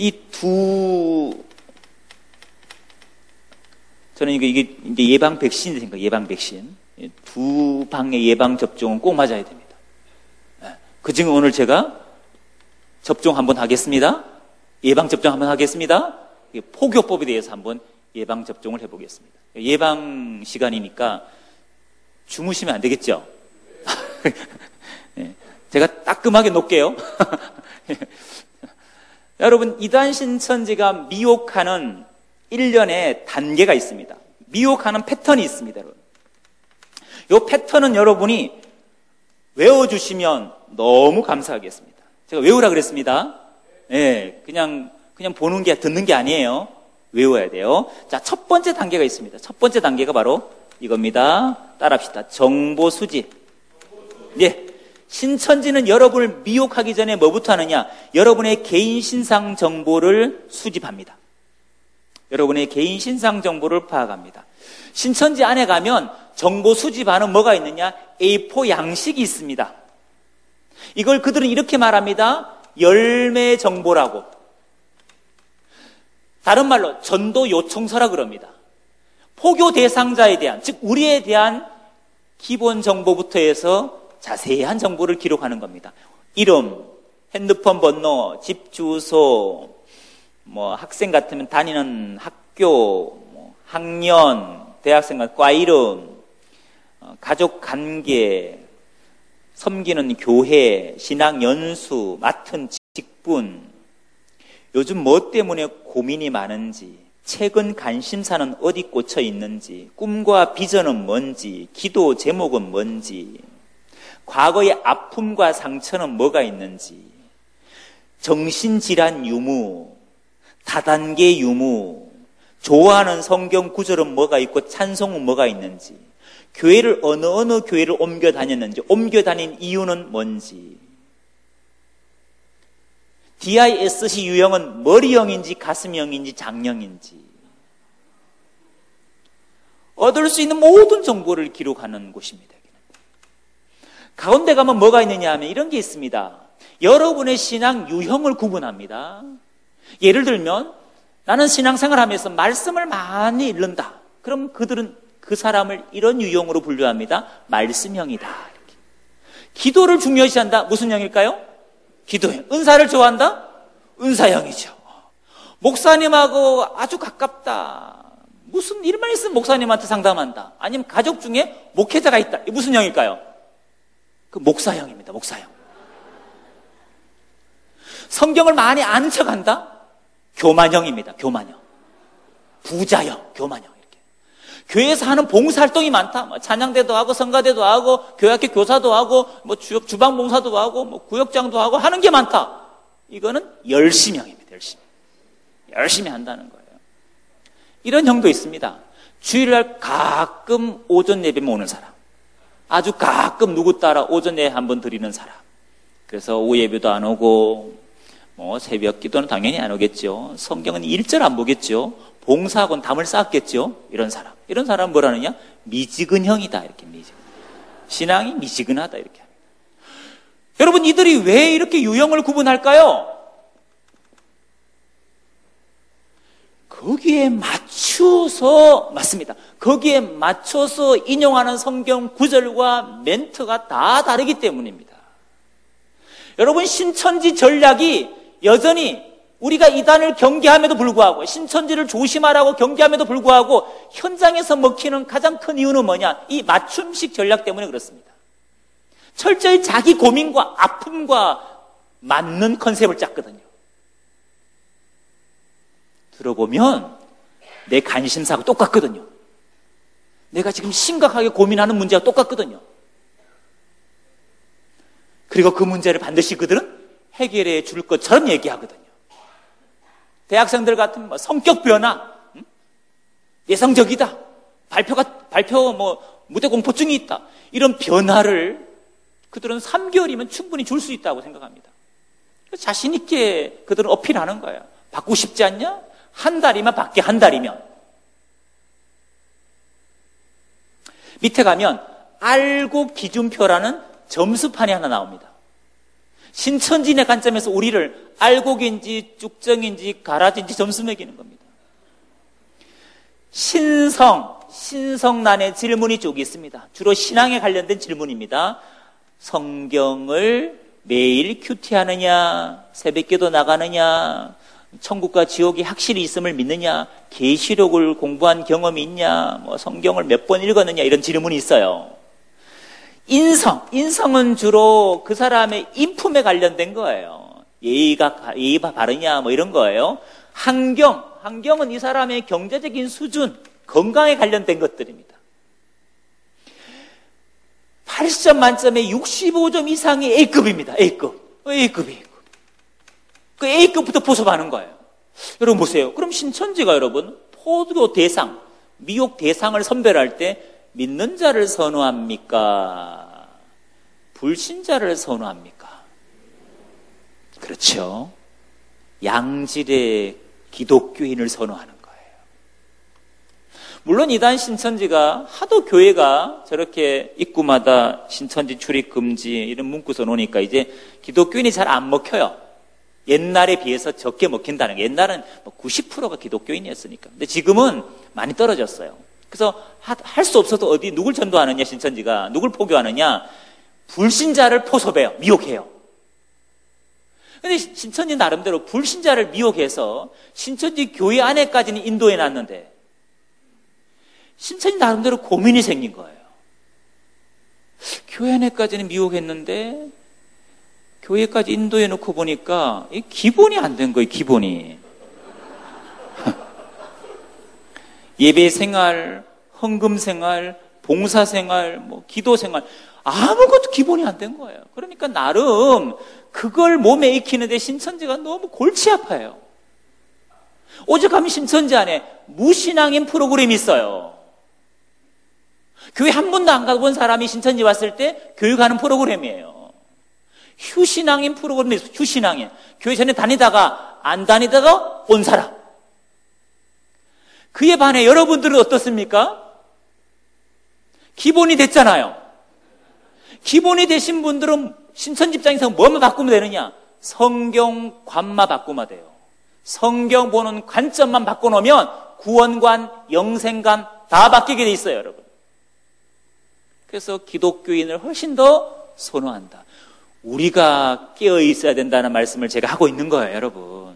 저는 이게 이제 예방 백신이 생각, 예방 백신. 두 방의 예방 접종은 꼭 맞아야 됩니다. 그중에 오늘 제가 접종 한번 하겠습니다. 예방 접종 한번 하겠습니다. 포교법에 대해서 한번 예방 접종을 해보겠습니다. 예방 시간이니까 주무시면 안 되겠죠? 제가 따끔하게 놓을게요. 여러분, 이단 신천지가 미혹하는 일련의 단계가 있습니다. 미혹하는 패턴이 있습니다, 여러분. 이 패턴은 여러분이 외워주시면 너무 감사하겠습니다. 제가 외우라 그랬습니다. 네, 그냥 보는 게, 듣는 게 아니에요. 외워야 돼요. 자, 첫 번째 단계가 있습니다. 첫 번째 단계가 바로 이겁니다. 따라합시다. 정보 수집. 예. 신천지는 여러분을 미혹하기 전에 뭐부터 하느냐? 여러분의 개인 신상 정보를 수집합니다. 여러분의 개인 신상 정보를 파악합니다. 신천지 안에 가면 정보 수집하는 뭐가 있느냐? A4 양식이 있습니다. 이걸 그들은 이렇게 말합니다. 열매 정보라고. 다른 말로 전도 요청서라 그럽니다. 포교 대상자에 대한, 즉 우리에 대한 기본 정보부터 해서 자세한 정보를 기록하는 겁니다. 이름, 핸드폰 번호, 집 주소, 학생 같으면 다니는 학교, 학년, 대학생 같은 과 이름, 가족 관계, 섬기는 교회, 신앙 연수, 맡은 직분, 요즘 뭐 때문에 고민이 많은지, 최근 관심사는 어디 꽂혀 있는지, 꿈과 비전은 뭔지, 기도 제목은 뭔지, 과거의 아픔과 상처는 뭐가 있는지, 정신질환 유무, 다단계 유무, 좋아하는 성경 구절은 뭐가 있고 찬송은 뭐가 있는지, 교회를 어느 교회를 옮겨 다녔는지, 옮겨 다닌 이유는 뭔지, DISC 유형은 머리형인지 가슴형인지 장형인지, 얻을 수 있는 모든 정보를 기록하는 곳입니다. 가운데 가면 뭐가 있느냐 하면 이런 게 있습니다. 여러분의 신앙 유형을 구분합니다. 예를 들면 나는 신앙생활 하면서 말씀을 많이 읽는다. 그럼 그들은 그 사람을 이런 유형으로 분류합니다. 말씀형이다. 이렇게. 기도를 중요시한다. 무슨 형일까요? 기도형. 은사를 좋아한다? 은사형이죠. 목사님하고 아주 가깝다. 무슨 일만 있으면 목사님한테 상담한다. 아니면 가족 중에 목회자가 있다. 무슨 형일까요? 그 목사형입니다. 목사형. 성경을 많이 아는 척한다? 교만형입니다. 교만형. 부자형, 교만형. 이렇게. 교회에서 하는 봉사활동이 많다. 찬양대도 하고 성가대도 하고 교회학교 교사도 하고 주방봉사도 하고 구역장도 하고 하는 게 많다. 이거는 열심형입니다. 열심히 한다는 거예요. 이런 형도 있습니다. 주일날 가끔 오전 예배만 오는 사람. 아주 가끔 누구 따라 오전 예배 한번 드리는 사람. 그래서 오후 예배도 안 오고 새벽 기도는 당연히 안 오겠죠. 성경은 1절 안 보겠죠. 봉사하고는 담을 쌓았겠죠. 이런 사람은 뭐라느냐? 미지근형이다. 이렇게 신앙이 미지근하다. 이렇게 합니다. 여러분, 이들이 왜 이렇게 유형을 구분할까요? 거기에 맞춰서, 맞습니다. 거기에 맞춰서 인용하는 성경 구절과 멘트가 다 다르기 때문입니다. 여러분, 신천지 전략이 여전히 우리가 이단을 경계함에도 불구하고, 신천지를 조심하라고 경계함에도 불구하고 현장에서 먹히는 가장 큰 이유는 뭐냐? 이 맞춤식 전략 때문에 그렇습니다. 철저히 자기 고민과 아픔과 맞는 컨셉을 짰거든요. 들어보면 내 관심사가 똑같거든요. 내가 지금 심각하게 고민하는 문제가 똑같거든요. 그리고 그 문제를 반드시 그들은 해결해 줄 것처럼 얘기하거든요. 대학생들 같은 성격 변화, 예성적이다, 발표 무대 공포증이 있다, 이런 변화를 그들은 3개월이면 충분히 줄 수 있다고 생각합니다. 자신 있게 그들은 어필하는 거예요. 받고 싶지 않냐? 한 달이면 받게, 한 달이면. 밑에 가면 알고 기준표라는 점수판이 하나 나옵니다. 신천지인의 관점에서 우리를 알곡인지 쭉정인지 가라지인지 점수 매기는 겁니다. 신성난의 질문이 쭉 있습니다. 주로 신앙에 관련된 질문입니다. 성경을 매일 큐티하느냐, 새벽기도 나가느냐, 천국과 지옥이 확실히 있음을 믿느냐, 계시록을 공부한 경험이 있냐, 성경을 몇 번 읽었느냐, 이런 질문이 있어요. 인성은 주로 그 사람의 인품에 관련된 거예요. 예의 바르냐, 뭐 이런 거예요. 환경은 이 사람의 경제적인 수준, 건강에 관련된 것들입니다. 80점 만점에 65점 이상이 A급입니다. A급. 그 A급부터 포섭하는 거예요. 여러분 보세요. 그럼 신천지가 여러분, 포교 대상, 미혹 대상을 선별할 때 믿는 자를 선호합니까? 불신자를 선호합니까? 그렇죠. 양질의 기독교인을 선호하는 거예요. 물론 이단 신천지가 하도 교회가 저렇게 입구마다 신천지 출입 금지 이런 문구 써놓으니까 이제 기독교인이 잘 안 먹혀요. 옛날에 비해서 적게 먹힌다는 게, 옛날은 90%가 기독교인이었으니까. 근데 지금은 많이 떨어졌어요. 그래서 할 수 없어도 어디 누굴 전도하느냐, 신천지가 누굴 포교하느냐, 불신자를 포섭해요. 미혹해요. 근데 신천지 나름대로 불신자를 미혹해서 신천지 교회 안에까지는 인도해 놨는데 신천지 나름대로 고민이 생긴 거예요. 교회 안에까지는 미혹했는데 교회까지 인도해 놓고 보니까 이 기본이 안 된 거예요. 기본이. 예배 생활, 헌금 생활, 봉사 생활, 뭐 기도 생활 아무것도 기본이 안 된 거예요. 그러니까 나름 그걸 몸에 익히는데 신천지가 너무 골치 아파요. 오죽하면 신천지 안에 무신앙인 프로그램이 있어요. 교회 한 번도 안 가본 사람이 신천지 왔을 때 교육하는 프로그램이에요. 휴신앙인 프로그램이 있어요. 휴신앙인. 교회 전에 다니다가 안 다니다가 온 사람. 그에 반해 여러분들은 어떻습니까? 기본이 됐잖아요. 기본이 되신 분들은 신천지 입장에서 뭐만 바꾸면 되느냐? 성경관만 바꾸면 돼요. 성경 보는 관점만 바꿔놓으면 구원관, 영생관 다 바뀌게 돼 있어요, 여러분. 그래서 기독교인을 훨씬 더 선호한다. 우리가 깨어 있어야 된다는 말씀을 제가 하고 있는 거예요, 여러분.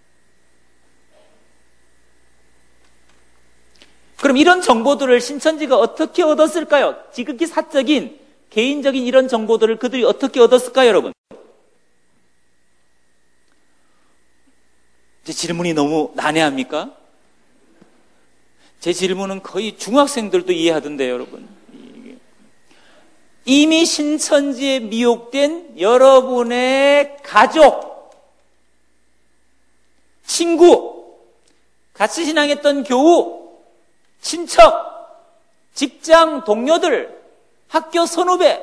그럼 이런 정보들을 신천지가 어떻게 얻었을까요? 지극히 사적인, 개인적인 이런 정보들을 그들이 어떻게 얻었을까요, 여러분? 제 질문이 너무 난해합니까? 제 질문은 거의 중학생들도 이해하던데요, 여러분. 이미 신천지에 미혹된 여러분의 가족, 친구, 같이 신앙했던 교우, 친척, 직장 동료들, 학교 선후배,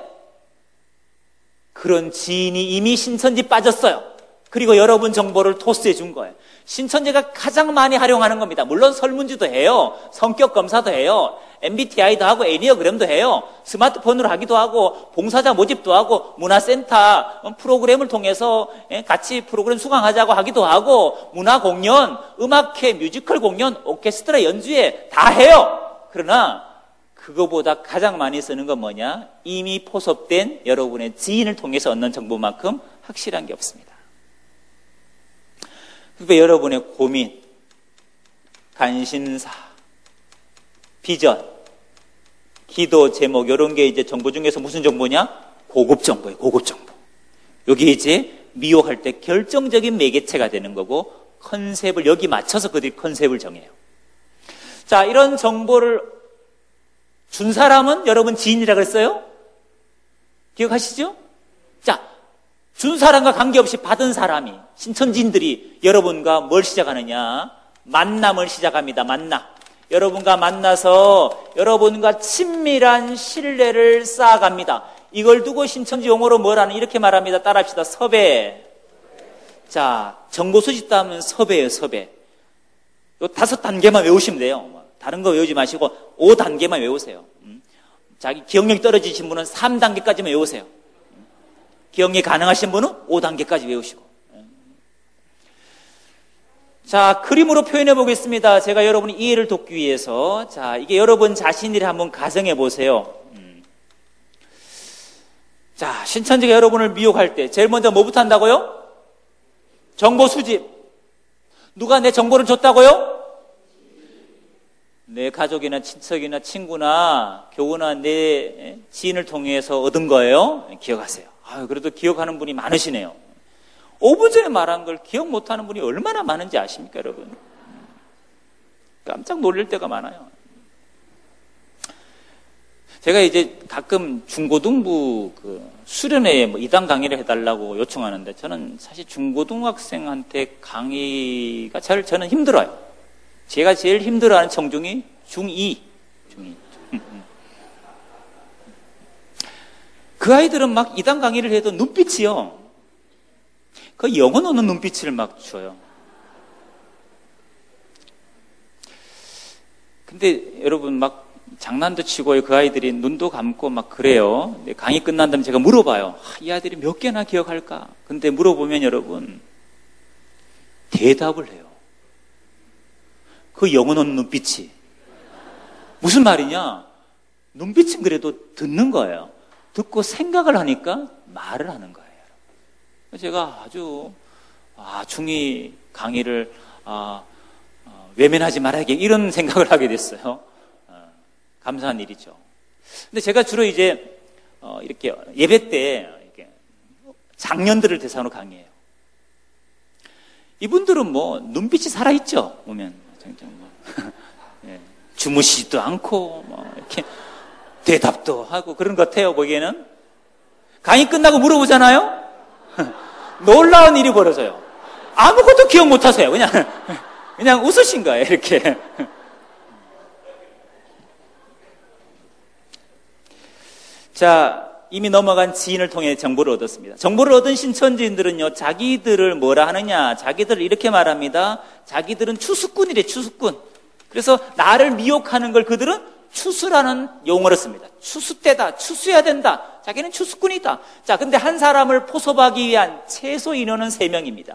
그런 지인이 이미 신천지 빠졌어요. 그리고 여러분 정보를 토스해 준 거예요. 신천지가 가장 많이 활용하는 겁니다. 물론 설문지도 해요. 성격 검사도 해요. MBTI도 하고 애니어그램도 해요. 스마트폰으로 하기도 하고 봉사자 모집도 하고 문화센터 프로그램을 통해서 같이 프로그램 수강하자고 하기도 하고 문화공연, 음악회, 뮤지컬 공연, 오케스트라 연주회 다 해요. 그러나 그거보다 가장 많이 쓰는 건 뭐냐? 이미 포섭된 여러분의 지인을 통해서 얻는 정보만큼 확실한 게 없습니다. 그러니까 여러분의 고민, 관심사, 비전, 기도 제목 이런 게 이제 정보 중에서 무슨 정보냐? 고급 정보예요. 고급 정보. 여기 이제 미혹할 때 결정적인 매개체가 되는 거고 컨셉을 여기 맞춰서 그들이 컨셉을 정해요. 자, 이런 정보를 준 사람은 여러분 지인이라고 했어요? 기억하시죠? 자, 준 사람과 관계없이 받은 사람이 신천지인들이 여러분과 뭘 시작하느냐? 만남을 시작합니다. 만남. 여러분과 만나서 여러분과 친밀한 신뢰를 쌓아갑니다. 이걸 두고 신천지 용어로 뭐라는 이렇게 말합니다. 따라합시다. 섭외. 자, 정보 수집도 하면 섭외예요. 섭외. 요 5단계만 외우시면 돼요. 다른 거 외우지 마시고 5단계만 외우세요. 자기 기억력이 떨어지신 분은 3단계까지만 외우세요. 기억력이 가능하신 분은 5단계까지 외우시고. 자, 그림으로 표현해 보겠습니다. 제가 여러분이 이해를 돕기 위해서. 자, 이게 여러분 자신들이 한번 가정해 보세요. 자, 신천지가 여러분을 미혹할 때 제일 먼저 뭐부터 한다고요? 정보 수집. 누가 내 정보를 줬다고요? 내 가족이나 친척이나 친구나 교우나 내 지인을 통해서 얻은 거예요. 기억하세요. 그래도 기억하는 분이 많으시네요. 5분 전에 말한 걸 기억 못하는 분이 얼마나 많은지 아십니까, 여러분? 깜짝 놀랄 때가 많아요. 제가 이제 가끔 중고등부 수련회에 이단 강의를 해달라고 요청하는데 저는 사실 중고등학생한테 강의가 저는 힘들어요. 제가 제일 힘들어하는 청중이 중2. 그 아이들은 막 이단 강의를 해도 눈빛이요. 그 영혼 없는 눈빛을 막 줘요. 근데 여러분 막 장난도 치고 그 아이들이 눈도 감고 막 그래요. 강의 끝난 다음에 제가 물어봐요. 이 아이들이 몇 개나 기억할까? 근데 물어보면 여러분 대답을 해요. 그 영혼 없는 눈빛이 무슨 말이냐? 눈빛은 그래도 듣는 거예요. 듣고 생각을 하니까 말을 하는 거예요. 제가 아주 중2 강의를 외면하지 말아야겠 이런 생각을 하게 됐어요. 감사한 일이죠. 근데 제가 주로 이제 이렇게 예배 때 이렇게 장년들을 대상으로 강의해요. 이분들은 뭐 눈빛이 살아있죠. 보면 예, 주무시지도 않고 뭐 이렇게 대답도 하고 그런 것 같아요. 보기에는 강의 끝나고 물어보잖아요. 놀라운 일이 벌어져요. 아무것도 기억 못하세요. 그냥 웃으신 거예요. 이렇게. 자, 이미 넘어간 지인을 통해 정보를 얻었습니다. 정보를 얻은 신천지인들은요, 자기들을 뭐라 하느냐, 자기들을 이렇게 말합니다. 자기들은 추수꾼이래, 추수꾼. 그래서 나를 미혹하는 걸 그들은 추수라는 용어를 씁니다. 추수 때다, 추수해야 된다. 자기는 추수꾼이다. 자, 근데 한 사람을 포섭하기 위한 최소 인원은 3명입니다.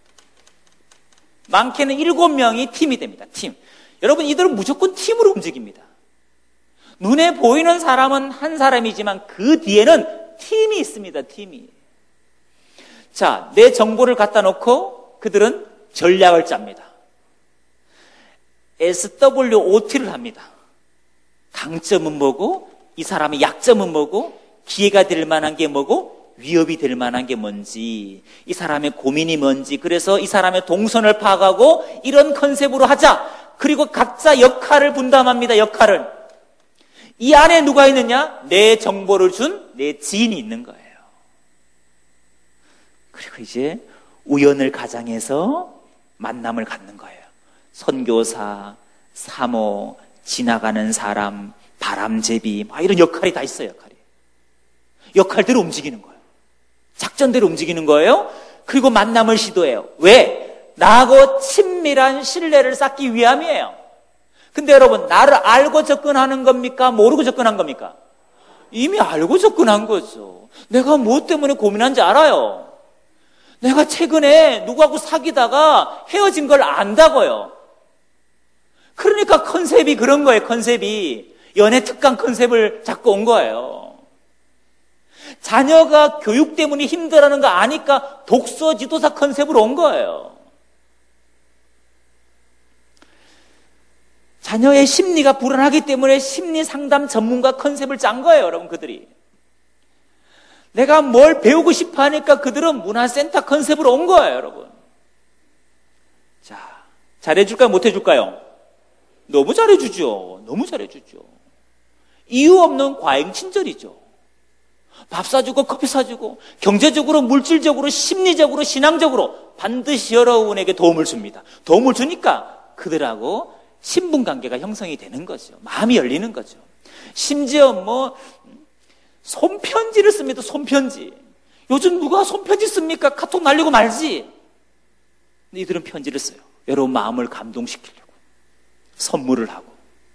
많게는 7명이 팀이 됩니다. 팀. 여러분, 이들은 무조건 팀으로 움직입니다. 눈에 보이는 사람은 한 사람이지만 그 뒤에는 팀이 있습니다. 팀이. 자, 내 정보를 갖다 놓고 그들은 전략을 짭니다. SWOT를 합니다. 강점은 뭐고, 이 사람의 약점은 뭐고, 기회가 될 만한 게 뭐고, 위협이 될 만한 게 뭔지, 이 사람의 고민이 뭔지, 그래서 이 사람의 동선을 파악하고 이런 컨셉으로 하자. 그리고 각자 역할을 분담합니다. 역할을. 이 안에 누가 있느냐? 내 정보를 준 내 지인이 있는 거예요. 그리고 이제 우연을 가장해서 만남을 갖는 거예요. 선교사, 사모, 지나가는 사람, 바람제비, 이런 역할이 다 있어요. 역할대로 움직이는 거예요. 작전대로 움직이는 거예요. 그리고 만남을 시도해요. 왜? 나하고 친밀한 신뢰를 쌓기 위함이에요. 근데 여러분, 나를 알고 접근하는 겁니까? 모르고 접근한 겁니까? 이미 알고 접근한 거죠. 내가 뭐 때문에 고민한지 알아요. 내가 최근에 누구하고 사귀다가 헤어진 걸 안다고요. 그러니까 컨셉이 그런 거예요. 컨셉이 연애 특강 컨셉을 잡고 온 거예요. 자녀가 교육 때문에 힘들어하는 거 아니까 독서 지도사 컨셉으로 온 거예요. 자녀의 심리가 불안하기 때문에 심리 상담 전문가 컨셉을 짠 거예요, 여러분, 그들이. 내가 뭘 배우고 싶어 하니까 그들은 문화센터 컨셉으로 온 거예요, 여러분. 자, 잘해줄까요? 못해줄까요? 너무 잘해주죠. 너무 잘해주죠. 이유 없는 과잉 친절이죠. 밥 사주고 커피 사주고 경제적으로, 물질적으로, 심리적으로, 신앙적으로 반드시 여러분에게 도움을 줍니다. 도움을 주니까 그들하고 신분관계가 형성이 되는 거죠. 마음이 열리는 거죠. 심지어 손편지를 씁니다. 손편지. 요즘 누가 손편지 씁니까? 카톡 날리고 말지. 근데 이들은 편지를 써요. 여러분 마음을 감동시키려고. 선물을 하고.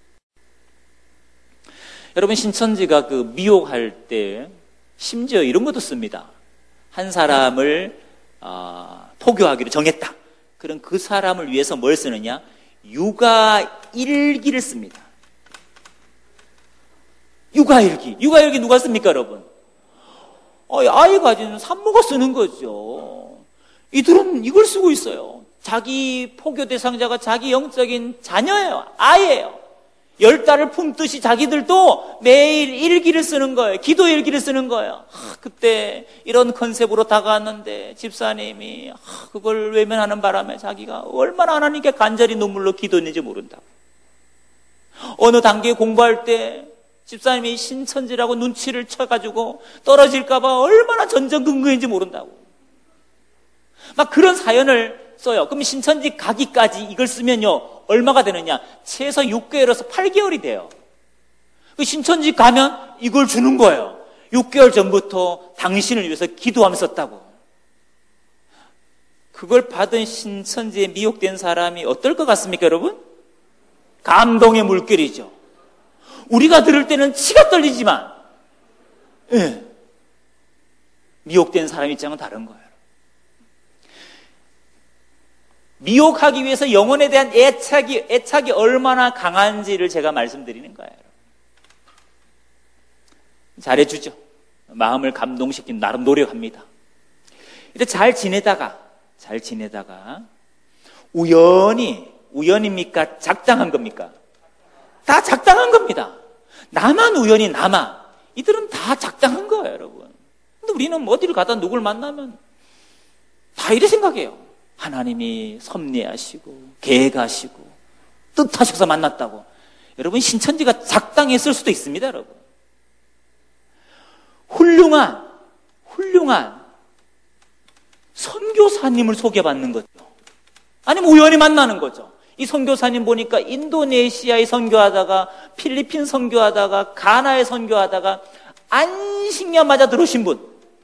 여러분 신천지가 미혹할 때 심지어 이런 것도 씁니다. 한 사람을 포교하기로 정했다. 그럼 그 사람을 위해서 뭘 쓰느냐? 육아일기를 씁니다. 육아일기. 육아일기 누가 씁니까, 여러분? 아이 가진 산모가 쓰는 거죠. 이들은 이걸 쓰고 있어요. 자기 포교 대상자가 자기 영적인 자녀예요. 아이예요. 10달을 품듯이 자기들도 매일 일기를 쓰는 거예요. 기도 일기를 쓰는 거예요. 그때 이런 컨셉으로 다가왔는데 집사님이 그걸 외면하는 바람에 자기가 얼마나 하나님께 간절히 눈물로 기도했는지 모른다고. 어느 단계에 공부할 때 집사님이 신천지라고 눈치를 쳐가지고 떨어질까봐 얼마나 전전긍긍인지 모른다고. 막 그런 사연을 써요. 그럼 신천지 가기까지 이걸 쓰면요 얼마가 되느냐? 최소 6개월에서 8개월이 돼요. 그 신천지 가면 이걸 주는 거예요. 6개월 전부터 당신을 위해서 기도하며 썼다고. 그걸 받은 신천지에 미혹된 사람이 어떨 것 같습니까, 여러분? 감동의 물결이죠. 우리가 들을 때는 치가 떨리지만, 예, 미혹된 사람 입장은 다른 거예요. 미혹하기 위해서 영혼에 대한 애착이 얼마나 강한지를 제가 말씀드리는 거예요. 잘해주죠. 마음을 감동시키는 나름 노력합니다. 이제 잘 지내다가 우연입니까? 작당한 겁니까? 다 작당한 겁니다. 나만 우연히 남아. 이들은 다 작당한 거예요, 여러분. 근데 우리는 어디를 가다 누굴 만나면 다 이래 생각해요. 하나님이 섭리하시고 계획하시고 뜻하셔서 만났다고. 여러분, 신천지가 작당했을 수도 있습니다, 여러분. 훌륭한 선교사님을 소개받는 거죠. 아니면 우연히 만나는 거죠. 이 선교사님 보니까 인도네시아에 선교하다가 필리핀 선교하다가 가나에 선교하다가 안식년 맞아 들어오신 분.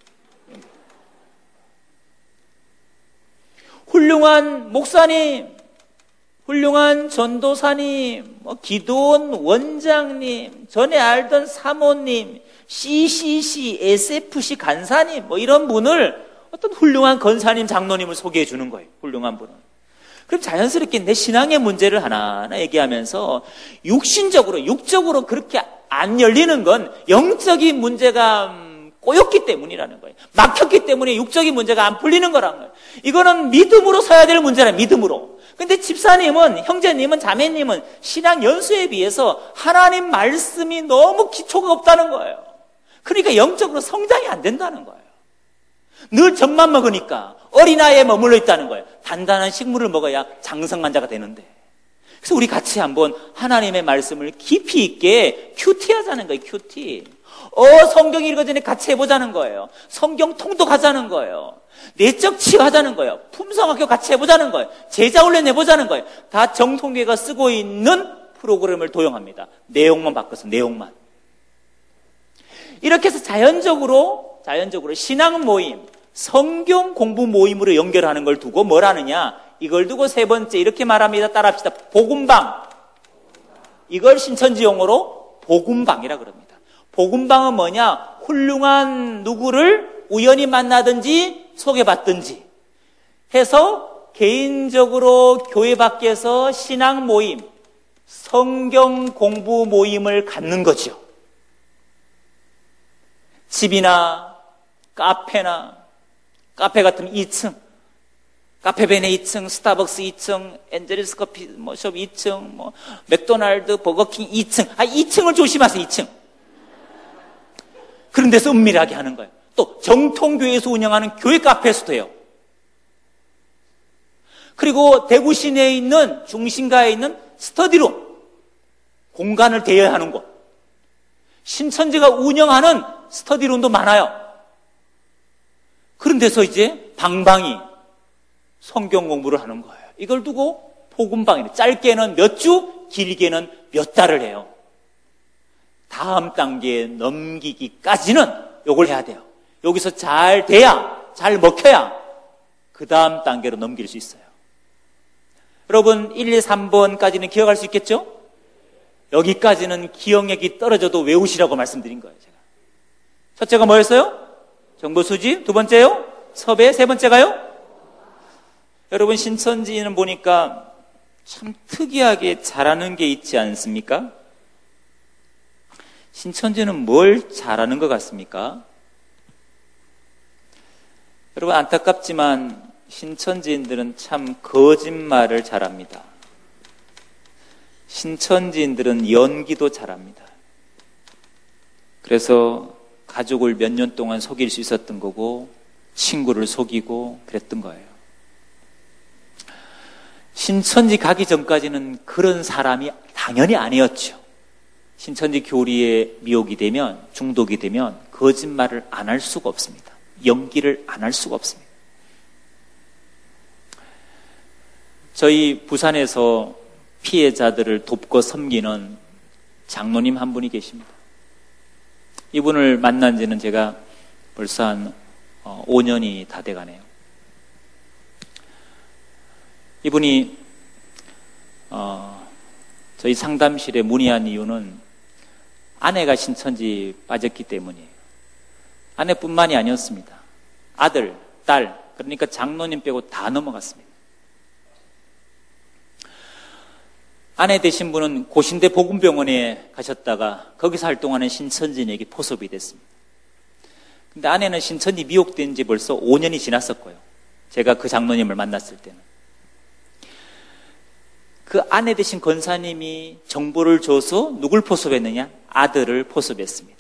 훌륭한 목사님, 훌륭한 전도사님, 기도원 원장님, 전에 알던 사모님, CCC, SFC 간사님, 이런 분을 어떤 훌륭한 권사님, 장로님을 소개해 주는 거예요. 훌륭한 분은. 그럼 자연스럽게 내 신앙의 문제를 하나하나 얘기하면서 육적으로 그렇게 안 열리는 건 영적인 문제가 꼬였기 때문이라는 거예요. 막혔기 때문에 육적인 문제가 안 풀리는 거라는 거예요. 이거는 믿음으로 서야 될 문제라, 믿음으로. 근데 집사님은, 형제님은, 자매님은 신앙 연수에 비해서 하나님 말씀이 너무 기초가 없다는 거예요. 그러니까 영적으로 성장이 안 된다는 거예요. 늘 젖만 먹으니까 어린아이에 머물러 있다는 거예요. 단단한 식물을 먹어야 장성만자가 되는데. 그래서 우리 같이 한번 하나님의 말씀을 깊이 있게 큐티하자는 거예요. 큐티. 성경 읽기 전에 같이 해보자는 거예요. 성경 통독하자는 거예요. 내적 치유하자는 거예요. 품성학교 같이 해보자는 거예요. 제자훈련 해보자는 거예요. 다 정통교회가 쓰고 있는 프로그램을 도용합니다. 내용만 바꿔서, 내용만. 이렇게 해서 자연적으로 신앙 모임, 성경 공부 모임으로 연결하는 걸 두고 뭘 하느냐? 이걸 두고 세 번째 이렇게 말합니다. 따라합시다. 복음방. 이걸 신천지 용어로 복음방이라 그럽니다. 복음방은 뭐냐? 훌륭한 누구를 우연히 만나든지 소개받든지 해서 개인적으로 교회 밖에서 신앙 모임, 성경 공부 모임을 갖는 거죠. 집이나 카페 같으면 2층, 카페베네 2층, 스타벅스 2층, 엔젤스 커피 숍 2층, 맥도날드, 버거킹 2층. 2층을 조심하세요, 2층. 그런 데서 은밀하게 하는 거예요. 또 정통교회에서 운영하는 교회 카페에서도 해요. 그리고 대구 시내에 있는 중심가에 있는 스터디룸, 공간을 대여하는 곳. 신천지가 운영하는 스터디룸도 많아요. 그런 데서 이제 방방이 성경 공부를 하는 거예요. 이걸 두고 복음방이래. 짧게는 몇 주, 길게는 몇 달을 해요. 다음 단계에 넘기기까지는 요걸 해야 돼요. 여기서 잘 돼야, 잘 먹혀야 그 다음 단계로 넘길 수 있어요. 여러분 1, 2, 3번까지는 기억할 수 있겠죠? 여기까지는 기억력이 떨어져도 외우시라고 말씀드린 거예요. 제가. 첫째가 뭐였어요? 정보 수집. 두 번째요? 섭외. 세 번째가요? 여러분 신천지는 보니까 참 특이하게 잘하는 게 있지 않습니까? 신천지는 뭘 잘하는 것 같습니까? 여러분 안타깝지만 신천지인들은 참 거짓말을 잘합니다. 신천지인들은 연기도 잘합니다. 그래서 가족을 몇 년 동안 속일 수 있었던 거고 친구를 속이고 그랬던 거예요. 신천지 가기 전까지는 그런 사람이 당연히 아니었죠. 신천지 교리에 미혹이 되면, 중독이 되면 거짓말을 안 할 수가 없습니다. 연기를 안 할 수가 없습니다. 저희 부산에서 피해자들을 돕고 섬기는 장로님 한 분이 계십니다. 이분을 만난 지는 제가 벌써 한 5년이 다 돼가네요. 이분이 저희 상담실에 문의한 이유는 아내가 신천지 빠졌기 때문이에요. 아내뿐만이 아니었습니다. 아들, 딸, 그러니까 장로님 빼고 다 넘어갔습니다. 아내 되신 분은 고신대 복음병원에 가셨다가 거기서 활동하는 신천지인에게 포섭이 됐습니다. 근데 아내는 신천지 미혹된 지 벌써 5년이 지났었고요. 제가 그 장로님을 만났을 때는. 그 아내 되신 권사님이 정보를 줘서 누굴 포섭했느냐? 아들을 포섭했습니다.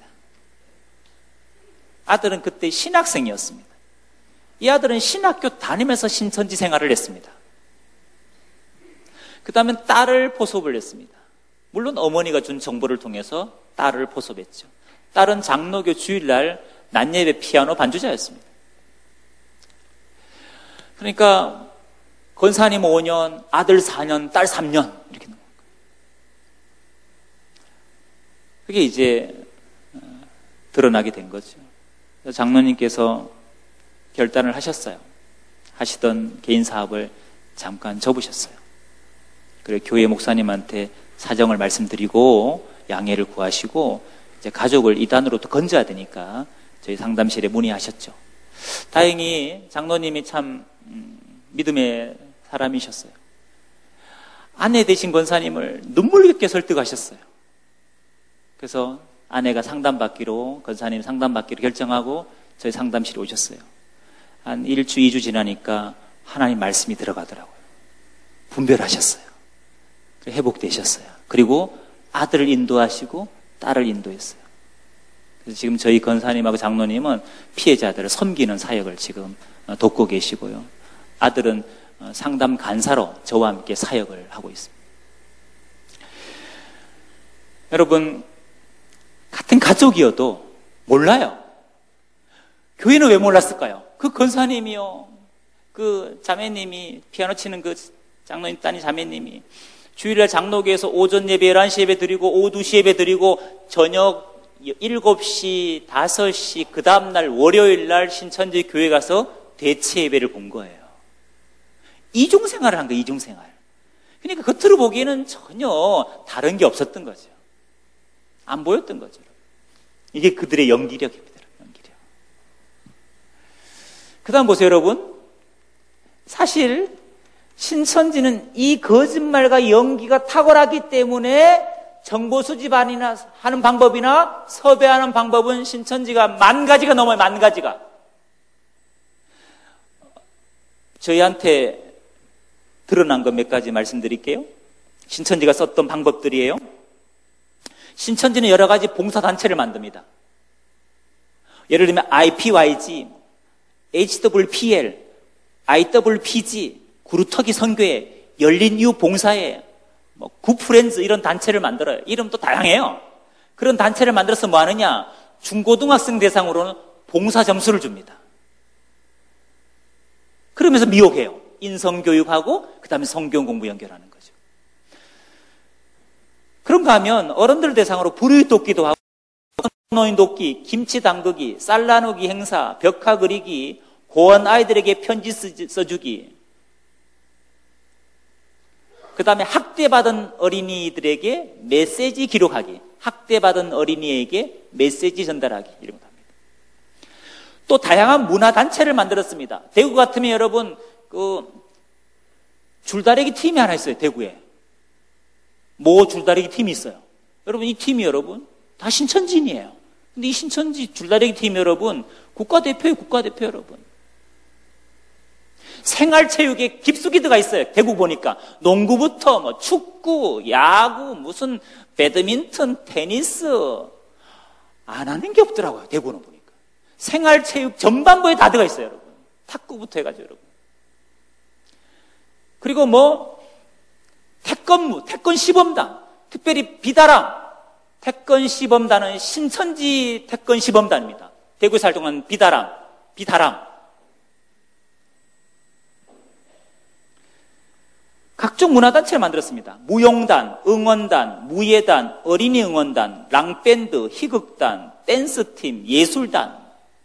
아들은 그때 신학생이었습니다. 이 아들은 신학교 다니면서 신천지 생활을 했습니다. 그 다음에 딸을 포섭을 했습니다. 물론 어머니가 준 정보를 통해서 딸을 포섭했죠. 딸은 장로교 주일날 낮예배 피아노 반주자였습니다. 그러니까 권사님 5년, 아들 4년, 딸 3년 이렇게 넘어간 거예요. 그게 이제 드러나게 된 거죠. 장로님께서 결단을 하셨어요. 하시던 개인 사업을 잠깐 접으셨어요. 그리고 교회 목사님한테 사정을 말씀드리고 양해를 구하시고 이제 가족을 이단으로부터 건져야 되니까 저희 상담실에 문의하셨죠. 다행히 장로님이 참 믿음의 사람이셨어요. 아내 되신 권사님을 눈물겹게 설득하셨어요. 그래서 아내가 상담받기로, 권사님 상담받기로 결정하고 저희 상담실에 오셨어요. 한 1주, 2주 지나니까 하나님 말씀이 들어가더라고요. 분별하셨어요. 회복되셨어요. 그리고 아들을 인도하시고 딸을 인도했어요. 그래서 지금 저희 권사님하고 장로님은 피해자들을 섬기는 사역을 지금 돕고 계시고요. 아들은 상담 간사로 저와 함께 사역을 하고 있습니다. 여러분, 같은 가족이어도 몰라요. 교회는 왜 몰랐을까요? 그 권사님이요, 그 자매님이, 피아노 치는 그 장로님 따님 자매님이 주일날 장로교에서 오전 예배 11시 예배 드리고 오후 2시 예배 드리고 저녁 7시, 5시 그 다음날 월요일날 신천지 교회 가서 대체 예배를 본 거예요. 이중생활을 한 거예요. 이중생활. 그러니까 겉으로 보기에는 전혀 다른 게 없었던 거죠. 안 보였던 거죠. 이게 그들의 연기력입니다. 연기력. 그 다음 보세요, 여러분. 사실 신천지는 이 거짓말과 연기가 탁월하기 때문에 정보 수집하는 방법이나 섭외하는 방법은 신천지가 10,000가지가 넘어요. 10,000가지가. 저희한테 드러난 것 몇 가지 말씀드릴게요. 신천지가 썼던 방법들이에요. 신천지는 여러 가지 봉사단체를 만듭니다. 예를 들면 IPYG, HWPL, IWPG, 구루터기 선교회, 열린 이웃 봉사회, 굿프렌즈 이런 단체를 만들어요. 이름도 다양해요. 그런 단체를 만들어서 뭐 하느냐? 중고등학생 대상으로는 봉사 점수를 줍니다. 그러면서 미혹해요. 인성교육하고 그 다음에 성경 공부 연결하는 거죠. 그런가 하면 어른들 대상으로 불의 돕기도 하고 노인 돕기, 김치 담그기, 쌀 나누기 행사, 벽화 그리기, 고원 아이들에게 편지 써주기, 그 다음에 학대받은 어린이들에게 메시지 기록하기, 학대받은 어린이에게 메시지 전달하기, 이런 거 합니다. 또 다양한 문화단체를 만들었습니다. 대구 같으면 여러분, 줄다리기 팀이 하나 있어요, 대구에. 모 줄다리기 팀이 있어요. 여러분, 이 팀이 여러분, 다 신천지인이에요. 근데 이 신천지 줄다리기 팀이 여러분, 국가대표예요, 국가대표 여러분. 생활체육에 깊숙이 들어가 있어요. 대구 보니까 농구부터 뭐 축구, 야구, 무슨 배드민턴, 테니스 안 하는 게 없더라고요. 대구는 보니까 생활체육 전반부에 다 들어가 있어요, 여러분. 탁구부터 해가지고 여러분. 그리고 뭐 태권무, 태권 시범단, 특별히 비다람, 태권 시범단은 신천지 태권 시범단입니다. 대구에서 활동하는 비다람. 각종 문화단체를 만들었습니다. 무용단, 응원단, 무예단, 어린이 응원단, 랑밴드, 희극단, 댄스팀, 예술단.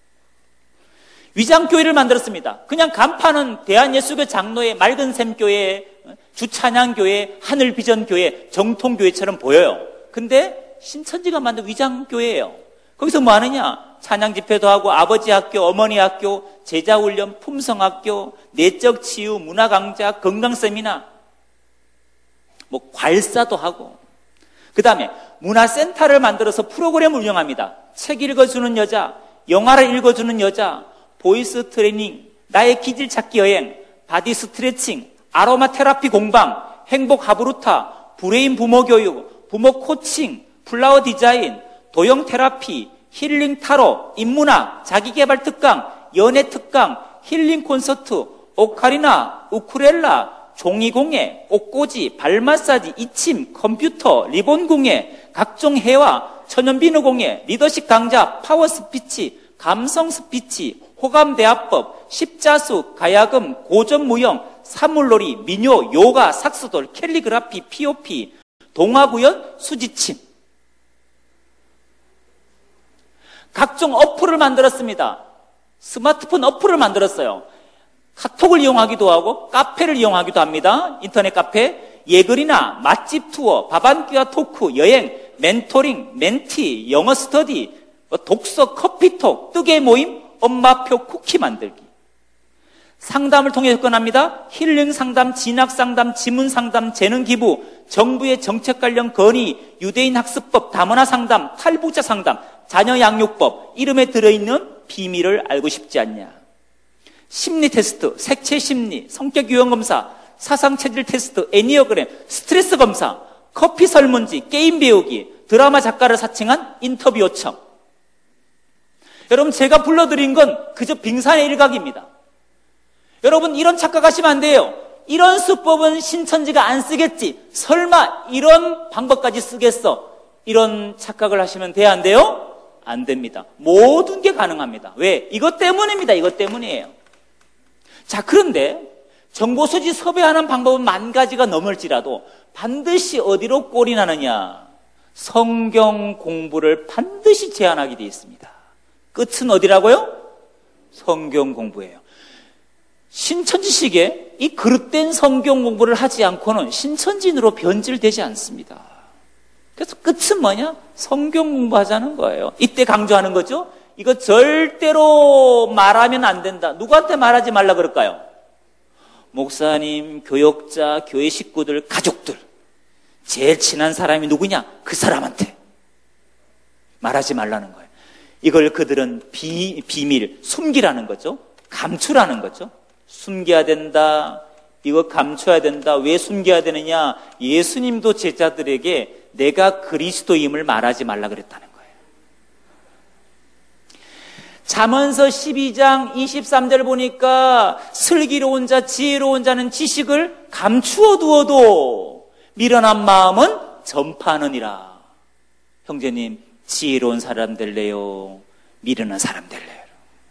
위장교회를 만들었습니다. 그냥 간판은 대한예수교 장로회, 맑은샘교회, 주찬양교회, 하늘비전교회, 정통교회처럼 보여요. 근데 신천지가 만든 위장교회예요. 거기서 뭐 하느냐? 찬양집회도 하고 아버지 학교, 어머니 학교, 제자훈련, 품성학교, 내적치유, 문화강좌, 건강세미나, 뭐 괄사도 하고, 그 다음에 문화센터를 만들어서 프로그램을 운영합니다. 책 읽어주는 여자, 영화를 읽어주는 여자, 보이스 트레이닝, 나의 기질 찾기 여행, 바디 스트레칭, 아로마 테라피 공방, 행복 하브루타, 브레인 부모 교육, 부모 코칭, 플라워 디자인, 도형 테라피, 힐링 타로, 인문학, 자기개발 특강, 연애 특강, 힐링 콘서트, 오카리나, 우쿠렐라, 종이공예, 꽃꽂이, 발마사지, 이침, 컴퓨터, 리본공예, 각종 회화, 천연비누공예, 리더십 강좌, 파워 스피치, 감성 스피치, 호감대화법, 십자수, 가야금, 고전무용, 사물놀이, 민요, 요가, 삭스돌, 캘리그라피, POP, 동화구연, 수지침. 각종 어플을 만들었습니다. 스마트폰 어플을 만들었어요. 카톡을 이용하기도 하고 카페를 이용하기도 합니다. 인터넷 카페, 예글이나 맛집 투어, 밥 한 끼와 토크, 여행, 멘토링, 멘티, 영어 스터디, 독서, 커피톡, 뜨개 모임, 엄마표 쿠키 만들기. 상담을 통해 접근합니다. 힐링 상담, 진학 상담, 지문 상담, 재능 기부, 정부의 정책 관련 건의, 유대인 학습법, 다문화 상담, 탈북자 상담, 자녀 양육법, 이름에 들어있는 비밀을 알고 싶지 않냐. 심리 테스트, 색채 심리, 성격 유형 검사, 사상 체질 테스트, 애니어그램, 스트레스 검사, 커피 설문지, 게임 배우기, 드라마 작가를 사칭한 인터뷰 요청. 여러분, 제가 불러드린 건 그저 빙산의 일각입니다. 여러분, 이런 착각하시면 안 돼요. 이런 수법은 신천지가 안 쓰겠지. 설마 이런 방법까지 쓰겠어? 이런 착각을 하시면 돼야 안 돼요? 안 됩니다. 모든 게 가능합니다. 왜? 이것 때문입니다. 이것 때문이에요. 자, 그런데 정보수지 섭외하는 방법은 10,000가지가 넘을지라도 반드시 어디로 꼴이 나느냐? 성경 공부를 반드시 제한하게 되어 있습니다. 끝은 어디라고요? 성경 공부예요. 신천지식에 이 그릇된 성경 공부를 하지 않고는 신천지인으로 변질되지 않습니다. 그래서 끝은 뭐냐? 성경 공부하자는 거예요. 이때 강조하는 거죠. 이거 절대로 말하면 안 된다. 누구한테 말하지 말라 그럴까요? 목사님, 교역자, 교회 식구들, 가족들. 제일 친한 사람이 누구냐? 그 사람한테 말하지 말라는 거예요. 이걸 그들은 비밀, 숨기라는 거죠. 감추라는 거죠. 숨겨야 된다. 이거 감춰야 된다. 왜 숨겨야 되느냐? 예수님도 제자들에게 내가 그리스도임을 말하지 말라 그랬다는 거예요. 잠언서 12장 23절 보니까 슬기로운 자, 지혜로운 자는 지식을 감추어 두어도 미련한 마음은 전파하느니라. 형제님, 지혜로운 사람 될래요? 미련한 사람 될래요?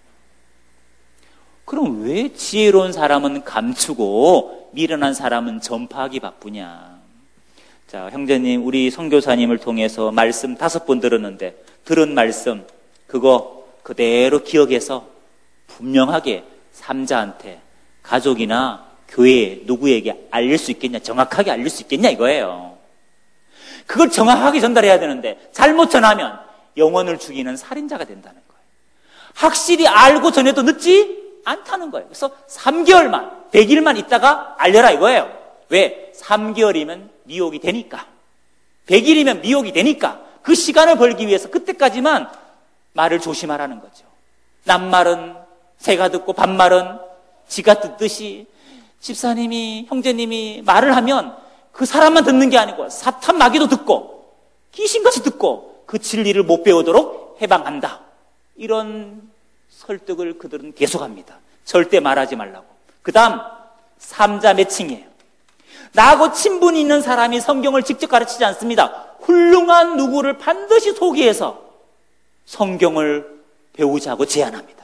그럼 왜 지혜로운 사람은 감추고 미련한 사람은 전파하기 바쁘냐? 자, 형제님, 우리 선교사님을 통해서 말씀 5번 들었는데 들은 말씀 그거 그대로 기억해서 분명하게 삼자한테, 가족이나 교회에 누구에게 알릴 수 있겠냐, 정확하게 알릴 수 있겠냐 이거예요. 그걸 정확하게 전달해야 되는데 잘못 전하면 영혼을 죽이는 살인자가 된다는 거예요. 확실히 알고 전해도 늦지 않다는 거예요. 그래서 3개월만, 100일만 있다가 알려라 이거예요. 왜? 3개월이면 미혹이 되니까, 100일이면 미혹이 되니까 그 시간을 벌기 위해서 그때까지만 말을 조심하라는 거죠. 낱말은 새가 듣고 반말은 지가 듣듯이 집사님이, 형제님이 말을 하면 그 사람만 듣는 게 아니고 사탄 마귀도 듣고 귀신같이 듣고 그 진리를 못 배우도록 해방한다. 이런 설득을 그들은 계속합니다. 절대 말하지 말라고. 그 다음 3자 매칭이에요. 나하고 친분이 있는 사람이 성경을 직접 가르치지 않습니다. 훌륭한 누구를 반드시 소개해서 성경을 배우자고 제안합니다.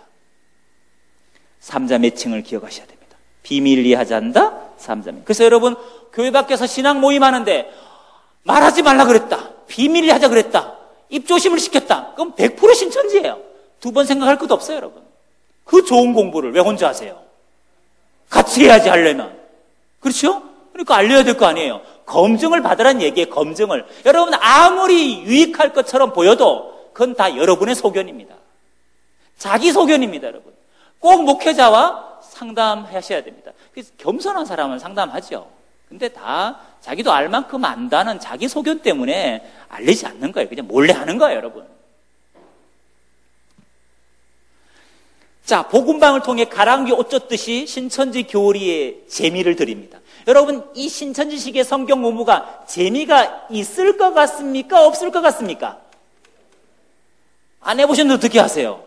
3자 매칭을 기억하셔야 됩니다. 비밀리 하지 않는다. 3자 매칭. 그래서 여러분 교회 밖에서 신앙 모임하는데 말하지 말라 그랬다. 비밀리 하자 그랬다. 입조심을 시켰다. 그럼 100% 신천지예요. 두 번 생각할 것도 없어요, 여러분. 그 좋은 공부를 왜 혼자 하세요? 같이 해야지 하려면. 그렇죠? 그러니까 알려야 될 거 아니에요. 검증을 받으라는 얘기예요. 검증을. 여러분 아무리 유익할 것처럼 보여도 그건 다 여러분의 소견입니다. 자기 소견입니다, 여러분. 꼭 목회자와 상담하셔야 됩니다. 그래서 겸손한 사람은 상담하죠. 근데 다 자기도 알 만큼 안다는 자기 소견 때문에 알리지 않는 거예요. 그냥 몰래 하는 거예요, 여러분. 자, 복음방을 통해 가랑비 옷 젖듯이 신천지 교리의 재미를 드립니다. 여러분, 이 신천지식의 성경 공부가 재미가 있을 것 같습니까? 없을 것 같습니까? 안 해보셨는데 어떻게 하세요?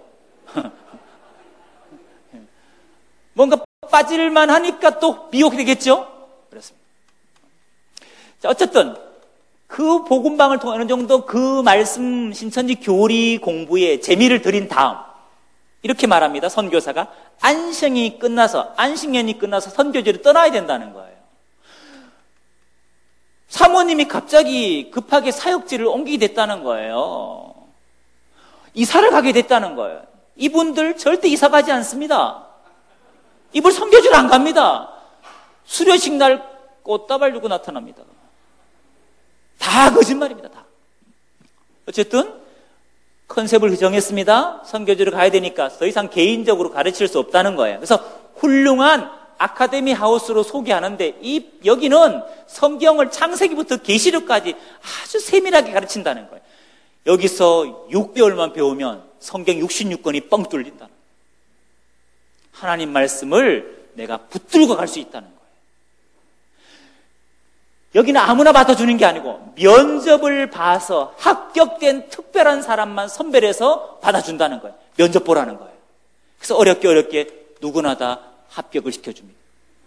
뭔가 빠질만 하니까 또 미혹되겠죠? 그렇습니다. 자, 어쨌든 그 복음방을 통해 어느 정도 그 말씀 신천지 교리 공부에 재미를 드린 다음 이렇게 말합니다. 선교사가 안식년이 끝나서 선교지를 떠나야 된다는 거예요. 사모님이 갑자기 급하게 사역지를 옮기게 됐다는 거예요. 이사를 가게 됐다는 거예요. 이분들 절대 이사 가지 않습니다. 이분 선교지를 안 갑니다. 수료식 날 꽃다발 들고 나타납니다. 다 거짓말입니다. 다. 어쨌든 컨셉을 정했습니다. 선교지를 가야 되니까 더 이상 개인적으로 가르칠 수 없다는 거예요. 그래서 훌륭한 아카데미 하우스로 소개하는데 여기는 성경을 창세기부터 계시록까지 아주 세밀하게 가르친다는 거예요. 여기서 6개월만 배우면 성경 66권이 뻥 뚫린다는 거예요. 하나님 말씀을 내가 붙들고 갈 수 있다는 거예요. 여기는 아무나 받아주는 게 아니고 면접을 봐서 합격된 특별한 사람만 선별해서 받아준다는 거예요. 면접 보라는 거예요. 그래서 어렵게 누구나 다 합격을 시켜줍니다.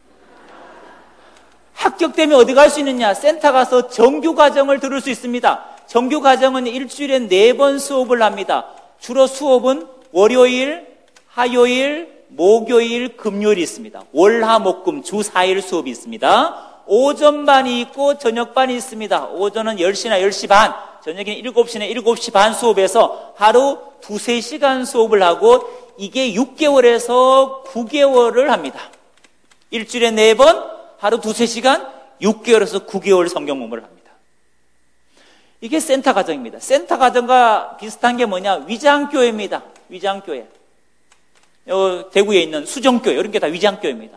합격되면 어디 갈 수 있느냐? 센터 가서 정규과정을 들을 수 있습니다. 정규과정은 일주일에 4번 수업을 합니다. 주로 수업은 월요일, 화요일, 목요일, 금요일이 있습니다. 월, 화, 목, 금 주 4일 수업이 있습니다. 오전반이 있고 저녁반이 있습니다. 오전은 10시나 10시 반, 저녁에는 7시나 7시 반 수업에서 하루 2-3시간 수업을 하고 이게 6개월에서 9개월을 합니다. 일주일에 4번, 하루 2-3시간, 6개월에서 9개월 성경 공부를 합니다. 이게 센터 과정입니다. 센터 과정과 비슷한 게 뭐냐? 위장교회입니다. 위장교회. 대구에 있는 수정교회, 이런 게 다 위장교회입니다.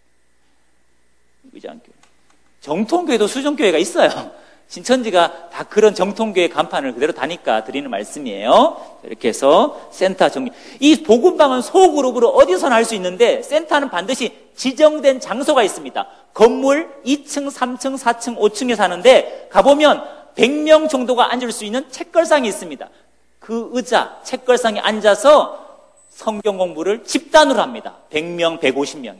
위장교회. 정통교회도 수정교회가 있어요. 신천지가 다 그런 정통교회 간판을 그대로 다니까 드리는 말씀이에요. 이렇게 해서 센터 정리. 이 복음방은 소그룹으로 어디서나 할 수 있는데 센터는 반드시 지정된 장소가 있습니다. 건물 2층, 3층, 4층, 5층에 사는데 가보면 100명 정도가 앉을 수 있는 책걸상이 있습니다. 그 의자, 책걸상에 앉아서 성경 공부를 집단으로 합니다. 100명, 150명이.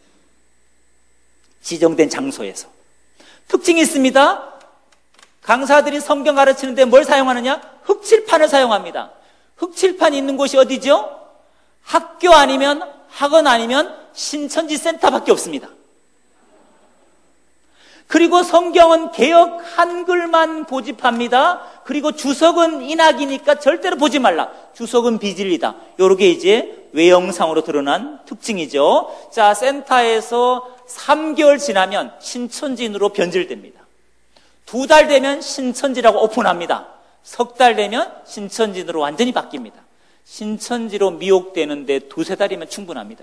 지정된 장소에서. 특징이 있습니다. 강사들이 성경 가르치는데 뭘 사용하느냐? 흑칠판을 사용합니다. 흑칠판이 있는 곳이 어디죠? 학교 아니면 학원 아니면 신천지 센터밖에 없습니다. 그리고 성경은 개역 한글만 고집합니다. 그리고 주석은 인학이니까 절대로 보지 말라. 주석은 비진리다. 요렇게 이제 외형상으로 드러난 특징이죠. 자, 센터에서 3개월 지나면 신천지인으로 변질됩니다. 2달 되면 신천지라고 오픈합니다. 3달 되면 신천지인으로 완전히 바뀝니다. 신천지로 미혹되는데 2-3달이면 충분합니다.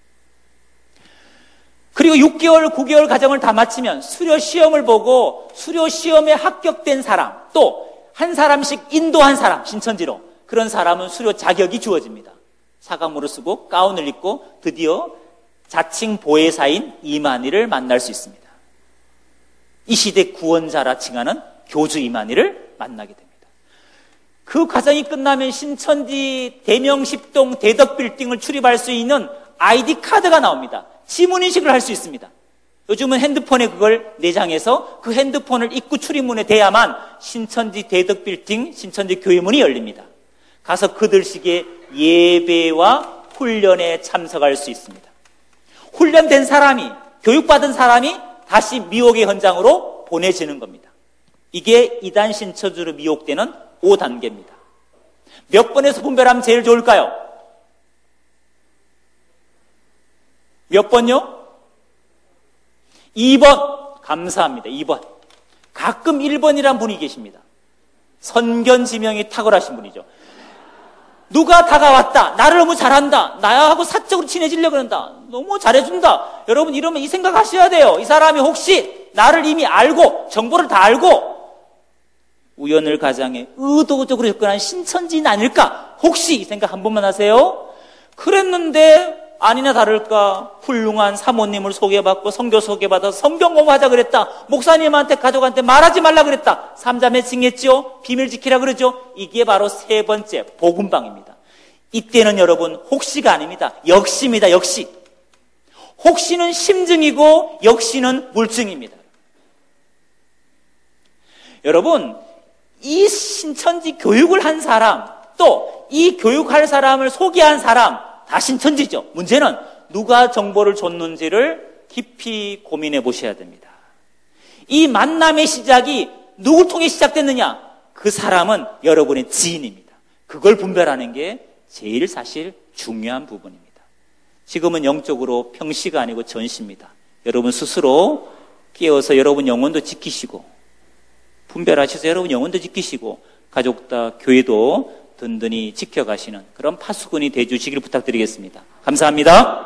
그리고 6개월, 9개월 과정을 다 마치면 수료 시험을 보고 수료 시험에 합격된 사람, 또 한 사람씩 인도한 사람, 신천지로. 그런 사람은 수료 자격이 주어집니다. 사과물을 쓰고 가운을 입고 드디어 자칭 보혜사인 이만희를 만날 수 있습니다. 이 시대 구원자라 칭하는 교주 이만희를 만나게 됩니다. 그 과정이 끝나면 신천지 대명십동 대덕빌딩을 출입할 수 있는 아이디 카드가 나옵니다. 지문인식을 할 수 있습니다. 요즘은 핸드폰에 그걸 내장해서 그 핸드폰을 입구 출입문에 대야만 신천지 대덕빌딩, 신천지 교회문이 열립니다. 가서 그들식의 예배와 훈련에 참석할 수 있습니다. 훈련된 사람이, 교육받은 사람이 다시 미혹의 현장으로 보내지는 겁니다. 이게 이단 신천지로 미혹되는 5단계입니다. 몇 번에서 분별하면 제일 좋을까요? 몇 번요? 2번. 감사합니다. 2번. 가끔 1번이란 분이 계십니다. 선견지명이 탁월하신 분이죠. 누가 다가왔다. 나를 너무 잘한다. 나하고 사적으로 친해지려고 한다. 너무 잘해준다. 여러분 이러면 이 생각하셔야 돼요. 이 사람이 혹시 나를 이미 알고 정보를 다 알고 우연을 가장해 의도적으로 접근한 신천지인 아닐까? 혹시 이 생각 한 번만 하세요. 그랬는데 아니나 다를까 훌륭한 사모님을 소개받고 선교 소개받아서 성경 공부하자 그랬다. 목사님한테 가족한테 말하지 말라 그랬다. 삼자 매칭했죠. 비밀 지키라 그러죠. 이게 바로 세 번째 복음방입니다. 이때는 여러분 혹시가 아닙니다. 역시입니다. 역시. 혹시는 심증이고 역시는 물증입니다. 여러분 이 신천지 교육을 한 사람 또 이 교육할 사람을 소개한 사람 다 신천지죠. 문제는 누가 정보를 줬는지를 깊이 고민해 보셔야 됩니다. 이 만남의 시작이 누굴 통해 시작됐느냐? 그 사람은 여러분의 지인입니다. 그걸 분별하는 게 제일 사실 중요한 부분입니다. 지금은 영적으로 평시가 아니고 전시입니다. 여러분 스스로 깨어서 여러분 영혼도 지키시고 분별하셔서 여러분 영혼도 지키시고 가족다 교회도 든든히 지켜가시는 그런 파수꾼이 되어주시기를 부탁드리겠습니다. 감사합니다.